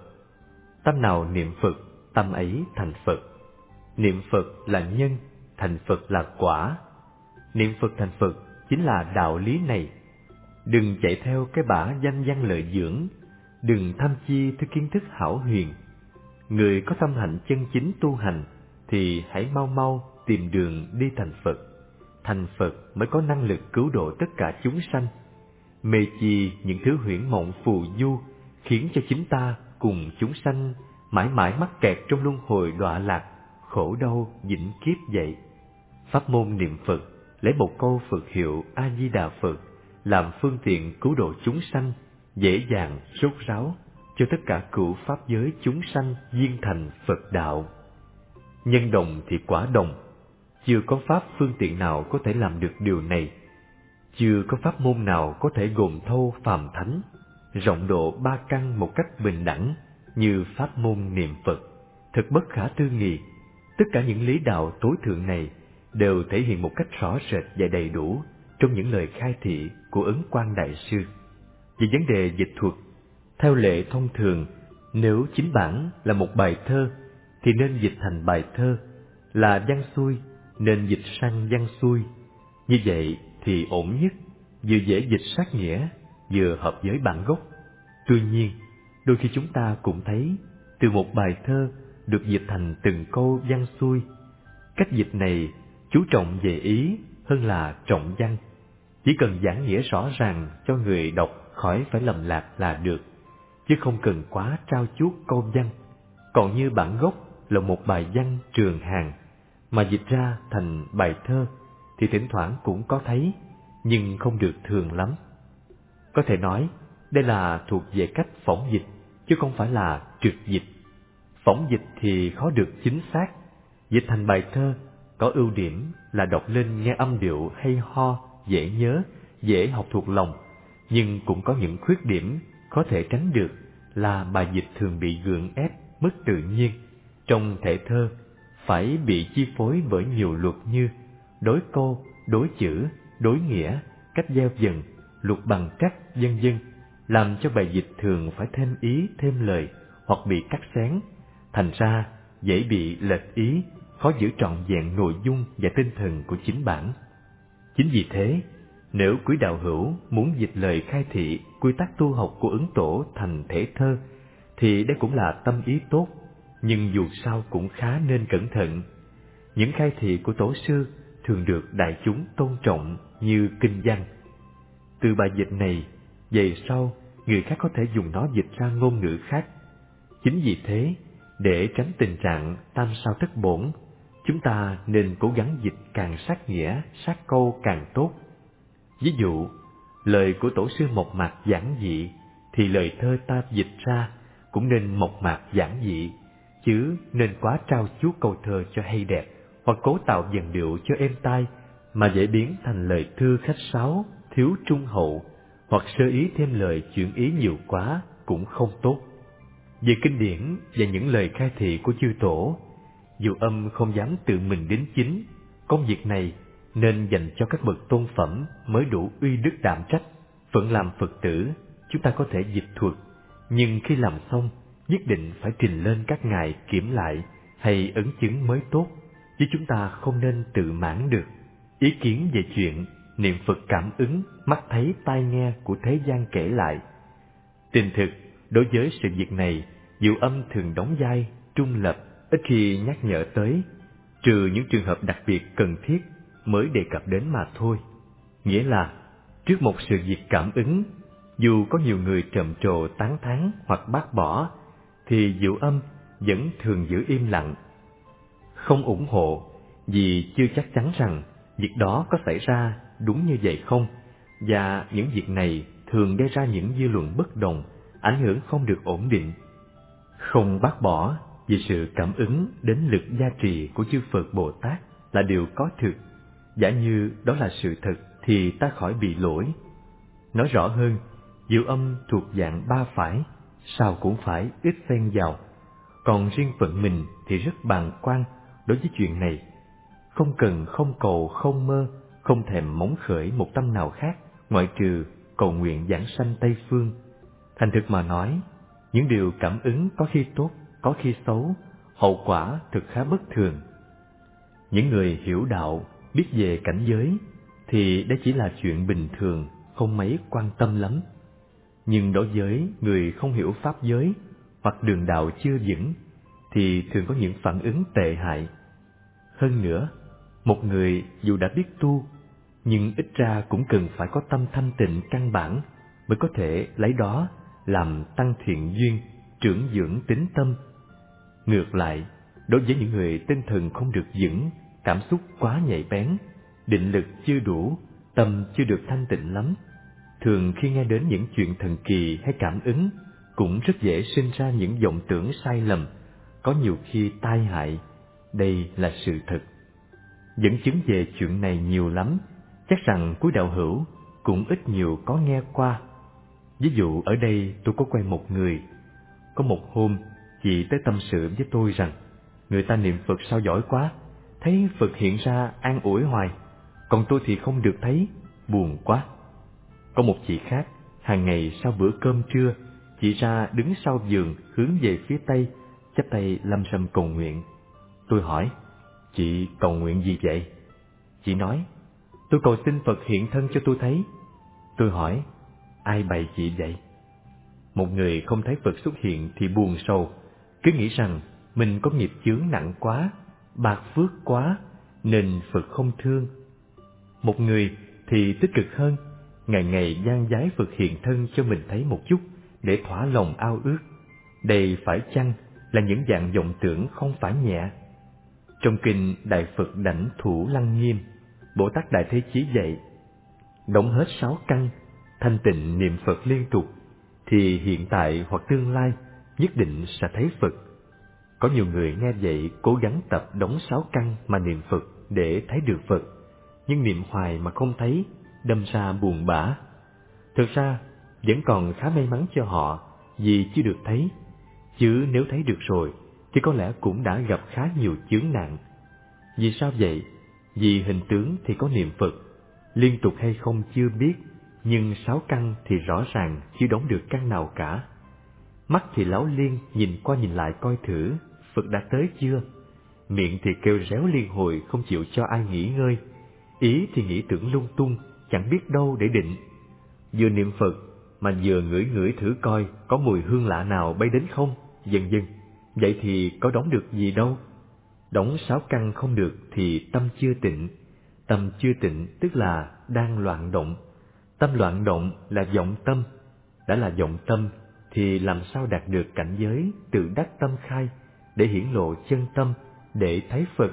Tâm nào niệm Phật, tâm ấy thành Phật. Niệm Phật là nhân, thành Phật là quả. Niệm Phật thành Phật chính là đạo lý này. Đừng chạy theo cái bả danh văn lợi dưỡng, đừng tham chi theo kiến thức hão huyền. Người có tâm hạnh chân chính tu hành thì hãy mau mau tìm đường đi thành Phật. Thành Phật mới có năng lực cứu độ tất cả chúng sanh. Mê chi những thứ huyễn mộng phù du khiến cho chính ta cùng chúng sanh mãi mãi mắc kẹt trong luân hồi đọa lạc, khổ đau vĩnh kiếp vậy. Pháp môn niệm Phật lấy một câu Phật hiệu A Di Đà Phật làm phương tiện cứu độ chúng sanh, dễ dàng rốt ráo cho tất cả cửu pháp giới chúng sanh viên thành Phật đạo. Nhân đồng thì quả đồng, chưa có pháp phương tiện nào có thể làm được điều này. Chưa có pháp môn nào có thể gồm thâu phàm thánh, rộng độ ba căn một cách bình đẳng như pháp môn niệm Phật. Thật bất khả tư nghị. Tất cả những lý đạo tối thượng này đều thể hiện một cách rõ rệt và đầy đủ trong những lời khai thị của Ấn Quang Đại Sư. Về vấn đề dịch thuật, theo lệ thông thường, nếu chính bản là một bài thơ thì nên dịch thành bài thơ, là văn xuôi nên dịch sang văn xuôi. Như vậy thì ổn nhất, vừa dễ dịch sát nghĩa, vừa hợp với bản gốc. Tuy nhiên, đôi khi chúng ta cũng thấy từ một bài thơ được dịch thành từng câu văn xuôi. Cách dịch này chú trọng về ý hơn là trọng văn. Chỉ cần giảng nghĩa rõ ràng cho người đọc khỏi phải lầm lạc là được, chứ không cần quá trao chuốt câu văn. Còn như bản gốc là một bài văn trường hàng, mà dịch ra thành bài thơ thì thỉnh thoảng cũng có thấy, nhưng không được thường lắm. Có thể nói đây là thuộc về cách phỏng dịch, chứ không phải là trực dịch. Phỏng dịch thì khó được chính xác. Dịch thành bài thơ có ưu điểm là đọc lên nghe âm điệu hay ho, dễ nhớ, dễ học thuộc lòng, nhưng cũng có những khuyết điểm có thể tránh được là bài dịch thường bị gượng ép, mất tự nhiên. Trong thể thơ phải bị chi phối bởi nhiều luật như đối câu, đối chữ, đối nghĩa, cách gieo dần, luật bằng trắc, vân vân, làm cho bài dịch thường phải thêm ý, thêm lời hoặc bị cắt xén, thành ra dễ bị lệch ý, khó giữ trọn vẹn nội dung và tinh thần của chính bản. Chính vì thế, nếu quý đạo hữu muốn dịch lời khai thị quy tắc tu học của Ấn Tổ thành thể thơ, thì đây cũng là tâm ý tốt, nhưng dù sao cũng khá nên cẩn thận. Những khai thị của tổ sư thường được đại chúng tôn trọng như kinh văn. Từ bài dịch này, về sau người khác có thể dùng nó dịch ra ngôn ngữ khác. Chính vì thế, để tránh tình trạng tam sao thất bổn, chúng ta nên cố gắng dịch càng sát nghĩa, sát câu càng tốt. Ví dụ, lời của tổ sư mộc mạc giản dị, thì lời thơ ta dịch ra cũng nên mộc mạc giản dị, chứ nên quá trao chuốt câu thơ cho hay đẹp, hoặc cố tạo dần điệu cho êm tai, mà dễ biến thành lời thư khách sáo, thiếu trung hậu, hoặc sơ ý thêm lời chuyển ý nhiều quá cũng không tốt. Về kinh điển và những lời khai thị của chư tổ, dù âm không dám tự mình đính chính, công việc này nên dành cho các bậc tôn phẩm mới đủ uy đức đảm trách. Phận làm Phật tử, chúng ta có thể dịch thuật, nhưng khi làm xong, nhất định phải trình lên các ngài kiểm lại hay ấn chứng mới tốt, chứ chúng ta không nên tự mãn được. Ý kiến về chuyện niệm Phật cảm ứng, mắt thấy tai nghe của thế gian kể lại. Tình thực, đối với sự việc này, Diệu Âm thường đóng vai trung lập, ít khi nhắc nhở tới, trừ những trường hợp đặc biệt cần thiết mới đề cập đến mà thôi. Nghĩa là, trước một sự việc cảm ứng, dù có nhiều người trầm trồ tán thán hoặc bác bỏ, thì Diệu Âm vẫn thường giữ im lặng, không ủng hộ, vì chưa chắc chắn rằng việc đó có xảy ra đúng như vậy không, và những việc này thường gây ra những dư luận bất đồng, ảnh hưởng không được ổn định. Không bác bỏ vì sự cảm ứng đến lực gia trì của chư Phật Bồ Tát là điều có thực. Giả như đó là sự thật thì ta khỏi bị lỗi. Nói rõ hơn, Diệu Âm thuộc dạng ba phải, sao cũng phải ít xen vào. Còn riêng phận mình thì rất bàng quan đối với chuyện này. Không cần, không cầu, không mơ, không thèm móng khởi một tâm nào khác ngoại trừ cầu nguyện giảng sanh Tây Phương. Thành thực mà nói, những điều cảm ứng có khi tốt, có khi xấu, hậu quả thực khá bất thường. Những người hiểu đạo, biết về cảnh giới, thì đây chỉ là chuyện bình thường, không mấy quan tâm lắm. Nhưng đối với người không hiểu pháp giới, hoặc đường đạo chưa vững, thì thường có những phản ứng tệ hại. Hơn nữa, một người dù đã biết tu, nhưng ít ra cũng cần phải có tâm thanh tịnh căn bản, mới có thể lấy đó làm tăng thiện duyên, trưởng dưỡng tín tâm. Ngược lại, đối với những người tinh thần không được vững, cảm xúc quá nhạy bén, định lực chưa đủ, tâm chưa được thanh tịnh lắm, thường khi nghe đến những chuyện thần kỳ hay cảm ứng, cũng rất dễ sinh ra những vọng tưởng sai lầm, có nhiều khi tai hại. Đây là sự thật. Dẫn chứng về chuyện này nhiều lắm, chắc rằng quý đạo hữu cũng ít nhiều có nghe qua. Ví dụ ở đây tôi có quen một người. Có một hôm, chị tới tâm sự với tôi rằng người ta niệm Phật sao giỏi quá, thấy Phật hiện ra an ủi hoài, còn tôi thì không được thấy, buồn quá. Có một chị khác, hàng ngày sau bữa cơm trưa, chị ra đứng sau vườn hướng về phía tây, chắp tay lâm râm cầu nguyện. Tôi hỏi, chị cầu nguyện gì vậy? Chị nói, tôi cầu xin Phật hiện thân cho tôi thấy. Tôi hỏi, ai bày chị vậy? Một người không thấy Phật xuất hiện thì buồn sầu, cứ nghĩ rằng mình có nghiệp chướng nặng quá, bạc phước quá, nên Phật không thương. Một người thì tích cực hơn, ngày ngày gian giái Phật hiện thân cho mình thấy một chút để thỏa lòng ao ước. Đây phải chăng là những dạng vọng tưởng không phải nhẹ? Trong kinh Đại Phật Đảnh Thủ Lăng Nghiêm, Bồ Tát Đại Thế Chí dạy: đóng hết 6 căn, thanh tịnh niệm Phật liên tục, thì hiện tại hoặc tương lai nhất định sẽ thấy Phật. Có nhiều người nghe vậy cố gắng tập đóng 6 căn mà niệm Phật để thấy được Phật, nhưng niệm hoài mà không thấy, đâm ra buồn bã. Thực ra vẫn còn khá may mắn cho họ vì chưa được thấy, chứ nếu thấy được rồi thì có lẽ cũng đã gặp khá nhiều chướng nạn. Vì sao vậy? Vì hình tướng thì có niệm Phật, liên tục hay không chưa biết, nhưng 6 căn thì rõ ràng chưa đóng được căn nào cả. Mắt thì láo liên nhìn qua nhìn lại coi thử Phật đã tới chưa, miệng thì kêu réo liên hồi không chịu cho ai nghỉ ngơi, ý thì nghĩ tưởng lung tung chẳng biết đâu để định. Vừa niệm Phật mà vừa ngửi ngửi thử coi có mùi hương lạ nào bay đến không, vân vân. Vậy thì có đóng được gì đâu. Đóng 6 căn không được thì tâm chưa tịnh. Tâm chưa tịnh tức là đang loạn động. Tâm loạn động là vọng tâm. Đã là vọng tâm thì làm sao đạt được cảnh giới tự đắc tâm khai, để hiển lộ chân tâm, để thấy Phật.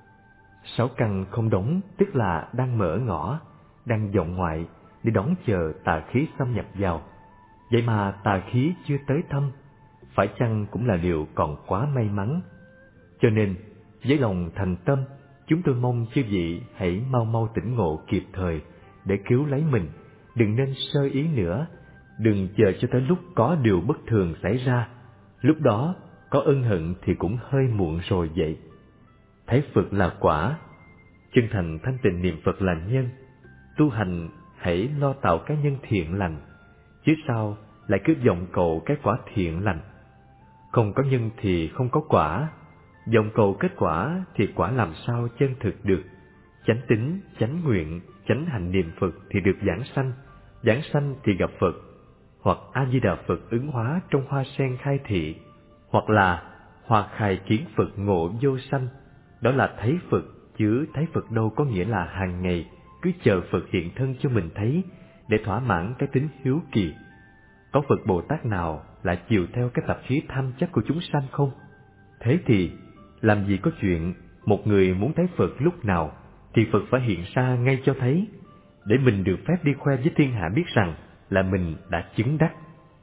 6 căn không đóng tức là đang mở ngõ, đang vọng ngoại để đón chờ tà khí xâm nhập vào. Vậy mà tà khí chưa tới thăm, phải chăng cũng là điều còn quá may mắn. Cho nên với lòng thành tâm, chúng tôi mong chư vị hãy mau mau tỉnh ngộ kịp thời để cứu lấy mình, đừng nên sơ ý nữa, đừng chờ cho tới lúc có điều bất thường xảy ra, lúc đó có ân hận thì cũng hơi muộn rồi vậy. Thấy Phật là quả, chân thành thanh tịnh niệm Phật là nhân. Tu hành hãy lo tạo cái nhân thiện lành, chứ sao lại cứ vọng cầu cái quả thiện lành. Không có nhân thì không có quả, vọng cầu kết quả thì quả làm sao chân thực được. Chánh tín, chánh nguyện, chánh hành niệm Phật thì được giảng sanh thì gặp Phật, hoặc A Di Đà Phật ứng hóa trong hoa sen khai thị, hoặc là hoặc khai kiến Phật ngộ vô sanh. Đó là thấy Phật, chứ thấy Phật đâu có nghĩa là hàng ngày cứ chờ Phật hiện thân cho mình thấy để thỏa mãn cái tính hiếu kỳ. Có Phật Bồ Tát nào lại chiều theo cái tập khí tham chấp của chúng sanh không? Thế thì làm gì có chuyện một người muốn thấy Phật lúc nào thì Phật phải hiện ra ngay cho thấy, để mình được phép đi khoe với thiên hạ biết rằng là mình đã chứng đắc.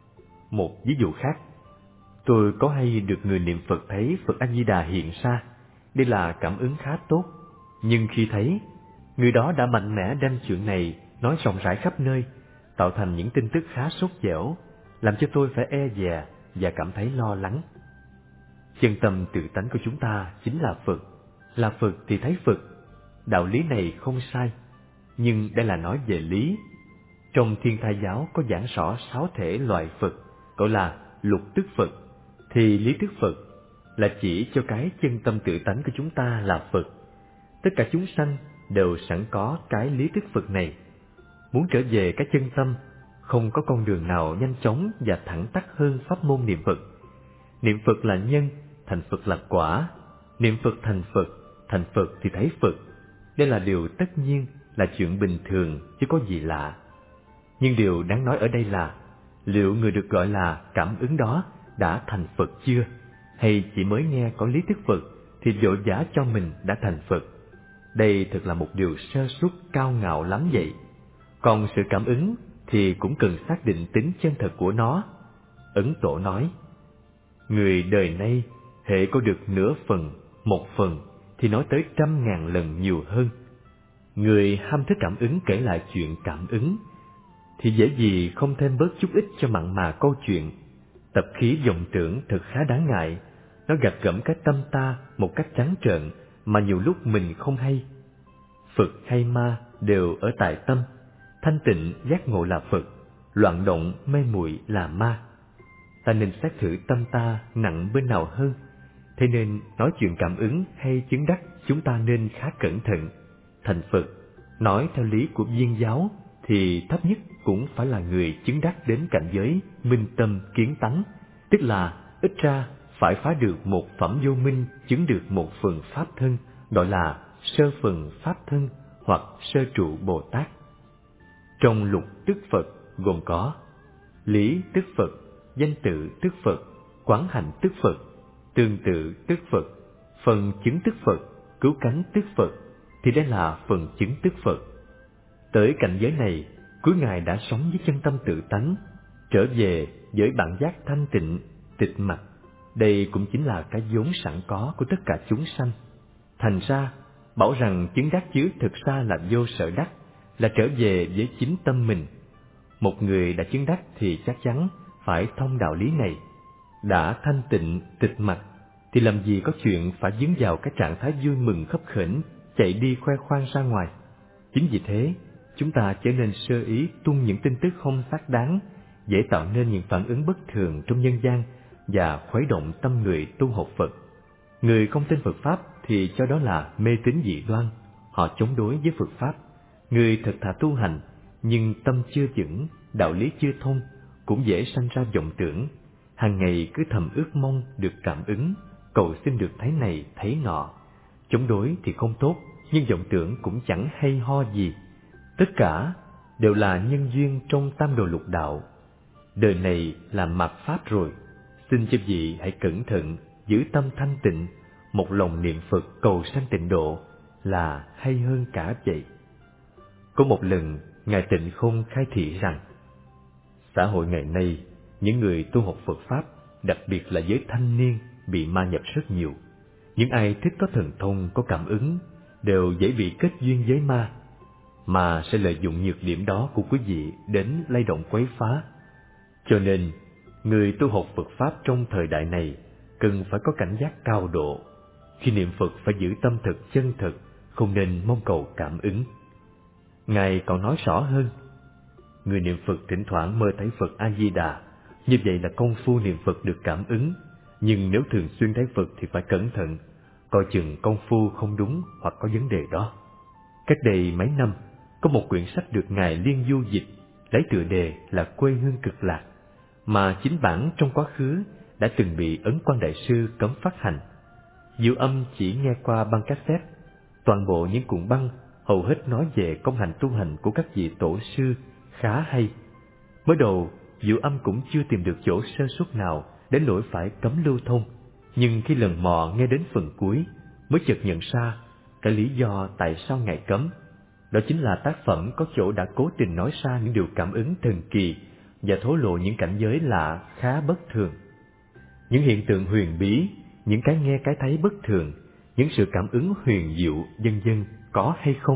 Một ví dụ khác, tôi có hay được người niệm Phật thấy Phật A Di Đà hiện ra, đây là cảm ứng khá tốt. Nhưng khi thấy, người đó đã mạnh mẽ đem chuyện này nói rộng rãi khắp nơi, tạo thành những tin tức khá sốt dẻo, làm cho tôi phải e dè và cảm thấy lo lắng. Chân tâm tự tánh của chúng ta chính là Phật thì thấy Phật. Đạo lý này không sai, nhưng đây là nói về lý. Trong Thiên Thai giáo có giảng rõ 6 thể loại Phật, gọi là lục tức Phật, thì lý tức Phật là chỉ cho cái chân tâm tự tánh của chúng ta là Phật. Tất cả chúng sanh đều sẵn có cái lý tức Phật này. Muốn trở về cái chân tâm, không có con đường nào nhanh chóng và thẳng tắc hơn pháp môn niệm Phật. Niệm Phật là nhân, thành Phật là quả. Niệm Phật thành Phật thì thấy Phật. Đây là điều tất nhiên, là chuyện bình thường chứ có gì lạ. Nhưng điều đáng nói ở đây là liệu người được gọi là cảm ứng đó đã thành Phật chưa, hay chỉ mới nghe có lý thức Phật thì vội vã cho mình đã thành Phật. Đây thật là một điều sơ suất cao ngạo lắm vậy. Còn sự cảm ứng thì cũng cần xác định tính chân thật của nó. Ấn Tổ nói, người đời nay hễ có được nửa phần, một phần thì nói tới 100.000 lần nhiều hơn. Người ham thích cảm ứng kể lại chuyện cảm ứng thì dễ gì không thêm bớt chút ít cho mặn mà câu chuyện. Tập khí vọng tưởng thật khá đáng ngại, nó gạt gẫm cái tâm ta một cách trắng trợn mà nhiều lúc mình không hay. Phật hay ma đều ở tại tâm, thanh tịnh giác ngộ là Phật, loạn động mê muội là ma. Ta nên xét thử tâm ta nặng bên nào hơn. Thế nên nói chuyện cảm ứng hay chứng đắc, chúng ta nên khá cẩn thận. Thành Phật, nói theo lý của Viên giáo thì thấp nhất cũng phải là người chứng đắc đến cảnh giới minh tâm kiến tánh, tức là ít ra phải phá được một phẩm vô minh, chứng được một phần pháp thân, gọi là sơ phần Pháp thân hoặc sơ trụ Bồ Tát. Trong lục tức Phật gồm có lý tức Phật, danh tự tức Phật, quán hạnh tức Phật, tương tự tức Phật, phần chứng tức Phật, cứu cánh tức Phật, thì đây là phần chứng tức Phật. Tới cảnh giới này, cuối Ngài đã sống với chân tâm tự tánh, trở về với bản giác thanh tịnh, tịch mặc. Đây cũng chính là cái vốn sẵn có của tất cả chúng sanh. Thành ra, bảo rằng chứng đắc chứ thực ra là vô sở đắc, là trở về với chính tâm mình. Một người đã chứng đắc thì chắc chắn phải thông đạo lý này. Đã thanh tịnh, tịch mặc, thì làm gì có chuyện phải dướng vào cái trạng thái vui mừng khấp khểnh, chạy đi khoe khoang ra ngoài. Chính vì thế, chúng ta trở nên sơ ý tung những tin tức không xác đáng, dễ tạo nên những phản ứng bất thường trong nhân gian và khuấy động tâm người tu học Phật. Người không tin Phật Pháp thì cho đó là mê tín dị đoan, họ chống đối với Phật Pháp. Người thật thà tu hành, nhưng tâm chưa vững, đạo lý chưa thông, cũng dễ sanh ra vọng tưởng, hàng ngày cứ thầm ước mong được cảm ứng, cầu xin được thấy này thấy nọ. Chống đối thì không tốt, nhưng vọng tưởng cũng chẳng hay ho gì. Tất cả đều là nhân duyên trong tam đồ lục đạo. Đời này là mạt Pháp rồi, xin cho vị hãy cẩn thận, giữ tâm thanh tịnh, một lòng niệm Phật cầu sanh tịnh độ là hay hơn cả vậy. Có một lần, Ngài Tịnh Không khai thị rằng, xã hội ngày nay, những người tu học Phật Pháp, đặc biệt là giới thanh niên, bị ma nhập rất nhiều. Những ai thích có thần thông, có cảm ứng, đều dễ bị kết duyên với ma, mà sẽ lợi dụng nhược điểm đó của quý vị đến lay động quấy phá. Cho nên, người tu học Phật Pháp trong thời đại này cần phải có cảnh giác cao độ. Khi niệm Phật phải giữ tâm thật chân thật, không nên mong cầu cảm ứng. Ngài còn nói rõ hơn, người niệm Phật thỉnh thoảng mơ thấy Phật A-di-đà, như vậy là công phu niệm Phật được cảm ứng. Nhưng nếu thường xuyên thấy Phật thì phải cẩn thận, coi chừng công phu không đúng hoặc có vấn đề đó. Cách đây mấy năm, có một quyển sách được Ngài Liên Du dịch, lấy tựa đề là Quê Hương Cực Lạc, mà chính bản trong quá khứ đã từng bị Ấn Quang Đại Sư cấm phát hành. Diệu Âm chỉ nghe qua băng cassette, toàn bộ những cuộn băng hầu hết nói về công hành tu hành của các vị tổ sư khá hay. Mới đầu, Diệu Âm cũng chưa tìm được chỗ sơ suất nào đến nỗi phải cấm lưu thông, nhưng khi lần mò nghe đến phần cuối, mới chợt nhận ra cái lý do tại sao Ngài cấm. Đó chính là tác phẩm có chỗ đã cố tình nói ra những điều cảm ứng thần kỳ và thổ lộ những cảnh giới lạ khá bất thường. Những hiện tượng huyền bí, những cái nghe cái thấy bất thường, những sự cảm ứng huyền diệu vân vân có hay không?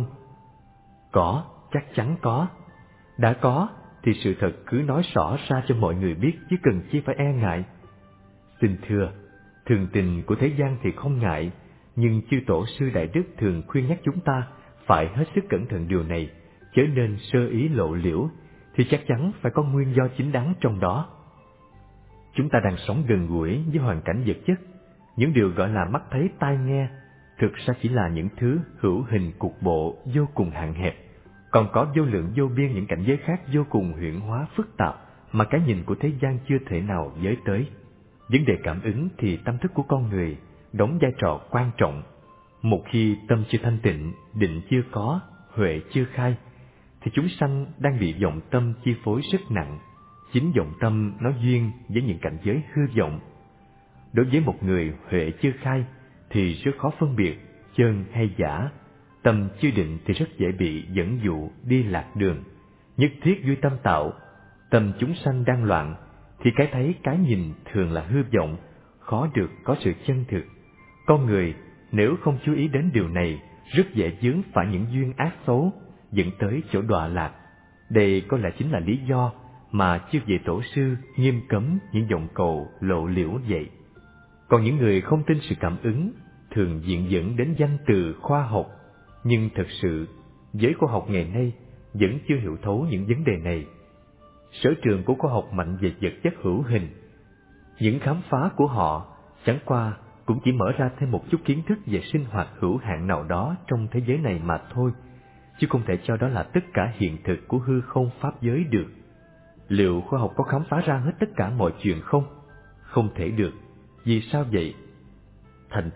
Có, chắc chắn có. Đã có thì sự thật cứ nói rõ ra cho mọi người biết, chứ cần chi phải e ngại. Xin thưa, thường tình của thế gian thì không ngại, nhưng chư tổ sư đại đức thường khuyên nhắc chúng ta phải hết sức cẩn thận điều này, chớ nên sơ ý lộ liễu, thì chắc chắn phải có nguyên do chính đáng trong đó. Chúng ta đang sống gần gũi với hoàn cảnh vật chất, những điều gọi là mắt thấy tai nghe, thực ra chỉ là những thứ hữu hình cục bộ vô cùng hạn hẹp, còn có vô lượng vô biên những cảnh giới khác vô cùng huyễn hóa phức tạp mà cái nhìn của thế gian chưa thể nào giới tới. Vấn đề cảm ứng thì tâm thức của con người đóng vai trò quan trọng. Một khi tâm chưa thanh tịnh, định chưa có, huệ chưa khai, thì chúng sanh đang bị vọng tâm chi phối rất nặng. Chính vọng tâm nó duyên với những cảnh giới hư vọng. Đối với một người huệ chưa khai thì rất khó phân biệt chân hay giả. Tâm chưa định thì rất dễ bị dẫn dụ đi lạc đường. Nhất thiết duy tâm tạo, tâm chúng sanh đang loạn, thì cái thấy cái nhìn thường là hư vọng, khó được có sự chân thực. Con người nếu không chú ý đến điều này, rất dễ vướng phải những duyên ác xấu, dẫn tới chỗ đọa lạc. Đây có lẽ chính là lý do mà chư vị tổ sư nghiêm cấm những vọng cầu lộ liễu vậy. Còn những người không tin sự cảm ứng thường viện dẫn đến danh từ khoa học, nhưng thật sự giới khoa học ngày nay vẫn chưa hiểu thấu những vấn đề này. Sở trường của khoa học mạnh về vật chất hữu hình, những khám phá của họ chẳng qua cũng chỉ mở ra thêm một chút kiến thức về sinh hoạt hữu hạn nào đó trong thế giới này mà thôi, chứ không thể cho đó là tất cả hiện thực của hư không pháp giới được. Liệu khoa học có khám phá ra hết tất cả mọi chuyện không? Không thể được. Vì sao vậy? Thành thực,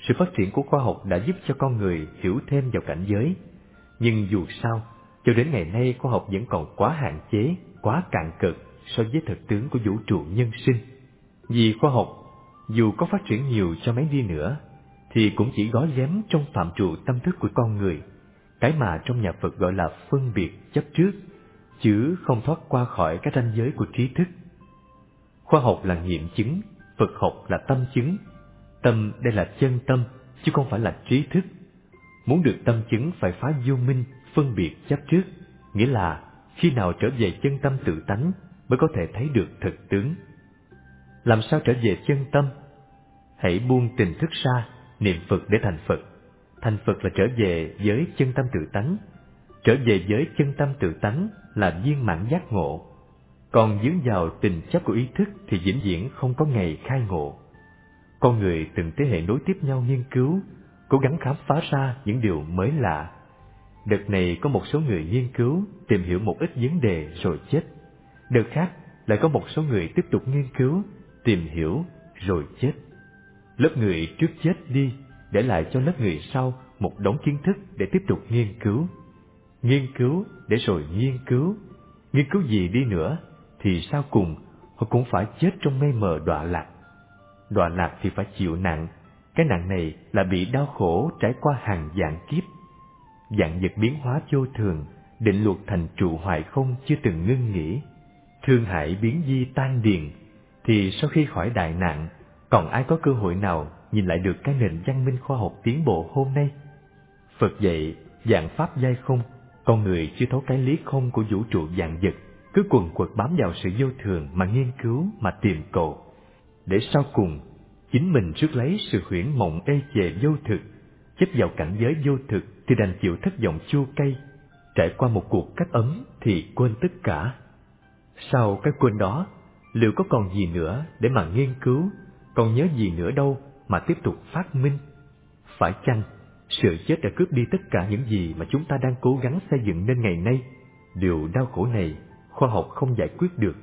Sự phát triển của khoa học đã giúp cho con người hiểu thêm vào cảnh giới. Nhưng dù sao, cho đến ngày nay khoa học vẫn còn quá hạn chế, quá cạn cực so với thực tướng của vũ trụ nhân sinh. Vì khoa học, dù có phát triển nhiều cho mấy đi nữa, thì cũng chỉ gói ghém trong phạm trù tâm thức của con người, cái mà trong nhà Phật gọi là phân biệt chấp trước, chứ không thoát qua khỏi cái ranh giới của trí thức. Khoa học là nghiệm chứng, Phật học là tâm chứng. Tâm đây là chân tâm, chứ không phải là trí thức. Muốn được tâm chứng phải phá vô minh, phân biệt chấp trước, nghĩa là khi nào trở về chân tâm tự tánh mới có thể thấy được thực tướng. Làm sao trở về chân tâm? Hãy buông tình thức ra, niệm Phật để thành Phật. Thành Phật là trở về với chân tâm tự tánh. Trở về với chân tâm tự tánh là viên mãn giác ngộ. Còn dướng vào tình chấp của ý thức thì vĩnh viễn không có ngày khai ngộ. Con người từng thế hệ nối tiếp nhau nghiên cứu, cố gắng khám phá ra những điều mới lạ. Đợt này có một số người nghiên cứu, tìm hiểu một ít vấn đề rồi chết. Đợt khác lại có một số người tiếp tục nghiên cứu, tìm hiểu rồi chết. Lớp người trước chết đi, để lại cho lớp người sau một đống kiến thức để tiếp tục nghiên cứu. Nghiên cứu để rồi nghiên cứu gì đi nữa, thì sau cùng họ cũng phải chết trong mê mờ đọa lạc. Đọa lạc thì phải chịu nặng, cái nặng này là bị đau khổ trải qua hàng vạn kiếp. Vạn vật biến hóa vô thường, định luật thành trụ hoại không chưa từng ngưng nghỉ. Thương hại biến di tan điền, thì sau khi khỏi đại nạn, còn ai có cơ hội nào nhìn lại được cái nền văn minh khoa học tiến bộ hôm nay? Phật dạy vạn pháp giai không, con người chưa thấu cái lý không của vũ trụ vạn vật, cứ quần quật bám vào sự vô thường mà nghiên cứu, mà tìm cầu, để sau cùng chính mình rước lấy sự huyễn mộng ê chề vô thực, chấp vào cảnh giới vô thực thì đành chịu thất vọng chua cay. Trải qua một cuộc cắt ấm thì quên tất cả. Sau cái quên đó, liệu có còn gì nữa để mà nghiên cứu, còn nhớ gì nữa đâu mà tiếp tục phát minh? Phải chăng sự chết đã cướp đi tất cả những gì mà chúng ta đang cố gắng xây dựng nên ngày nay? Điều đau khổ này khoa học không giải quyết được.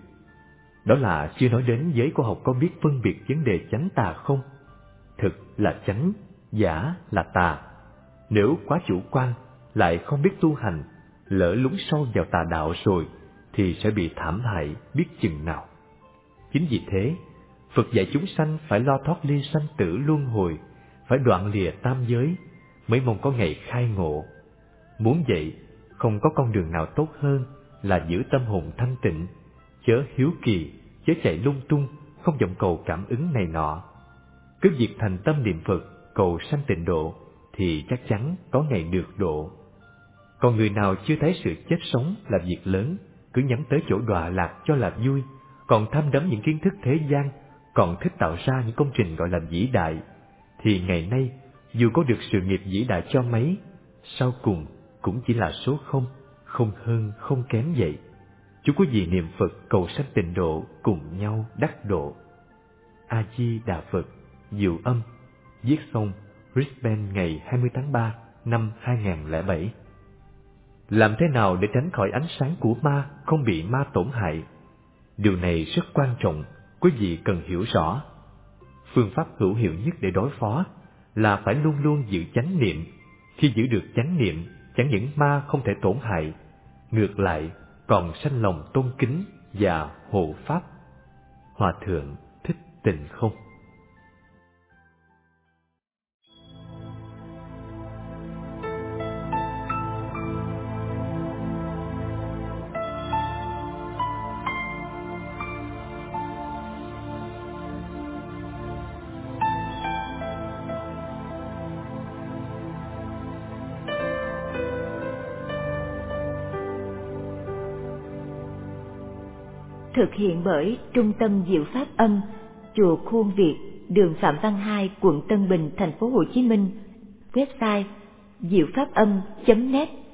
Đó là chưa nói đến giới khoa học có biết phân biệt vấn đề chánh tà không? Thực là chánh, giả là tà. Nếu quá chủ quan, lại không biết tu hành, lỡ lún sâu vào tà đạo rồi, thì sẽ bị thảm hại biết chừng nào. Chính vì thế, Phật dạy chúng sanh phải lo thoát ly sanh tử luân hồi, phải đoạn lìa tam giới, mới mong có ngày khai ngộ. Muốn vậy, không có con đường nào tốt hơn là giữ tâm hồn thanh tịnh, chớ hiếu kỳ, chớ chạy lung tung, không vọng cầu cảm ứng này nọ. Cứ việc thành tâm niệm Phật, cầu sanh tịnh độ, thì chắc chắn có ngày được độ. Còn người nào chưa thấy sự chết sống là việc lớn, cứ nhắm tới chỗ đọa lạc cho là vui, còn tham đắm những kiến thức thế gian, còn thích tạo ra những công trình gọi là vĩ đại, thì ngày nay dù có được sự nghiệp vĩ đại cho mấy, sau cùng cũng chỉ là số không, không hơn không kém vậy. Chúng có gì niệm Phật cầu sanh tịnh độ, cùng nhau đắc độ. A Di Đà Phật. Diệu âm. Viết xong Brisbane ngày 20 tháng 3 năm 2007. Làm thế nào để tránh khỏi ánh sáng của ma, không bị ma tổn hại? Điều này rất quan trọng, quý vị cần hiểu rõ. Phương pháp hữu hiệu nhất để đối phó là phải luôn luôn giữ chánh niệm. Khi giữ được chánh niệm, chẳng những ma không thể tổn hại, ngược lại còn sanh lòng tôn kính và hộ pháp. Hòa thượng Thích Tịnh Không. Thực hiện bởi Trung tâm Diệu Pháp Âm, Chùa Khuôn Việt, đường Phạm Văn Hai, quận Tân Bình, thành phố Hồ Chí Minh. Website diệu pháp âm.net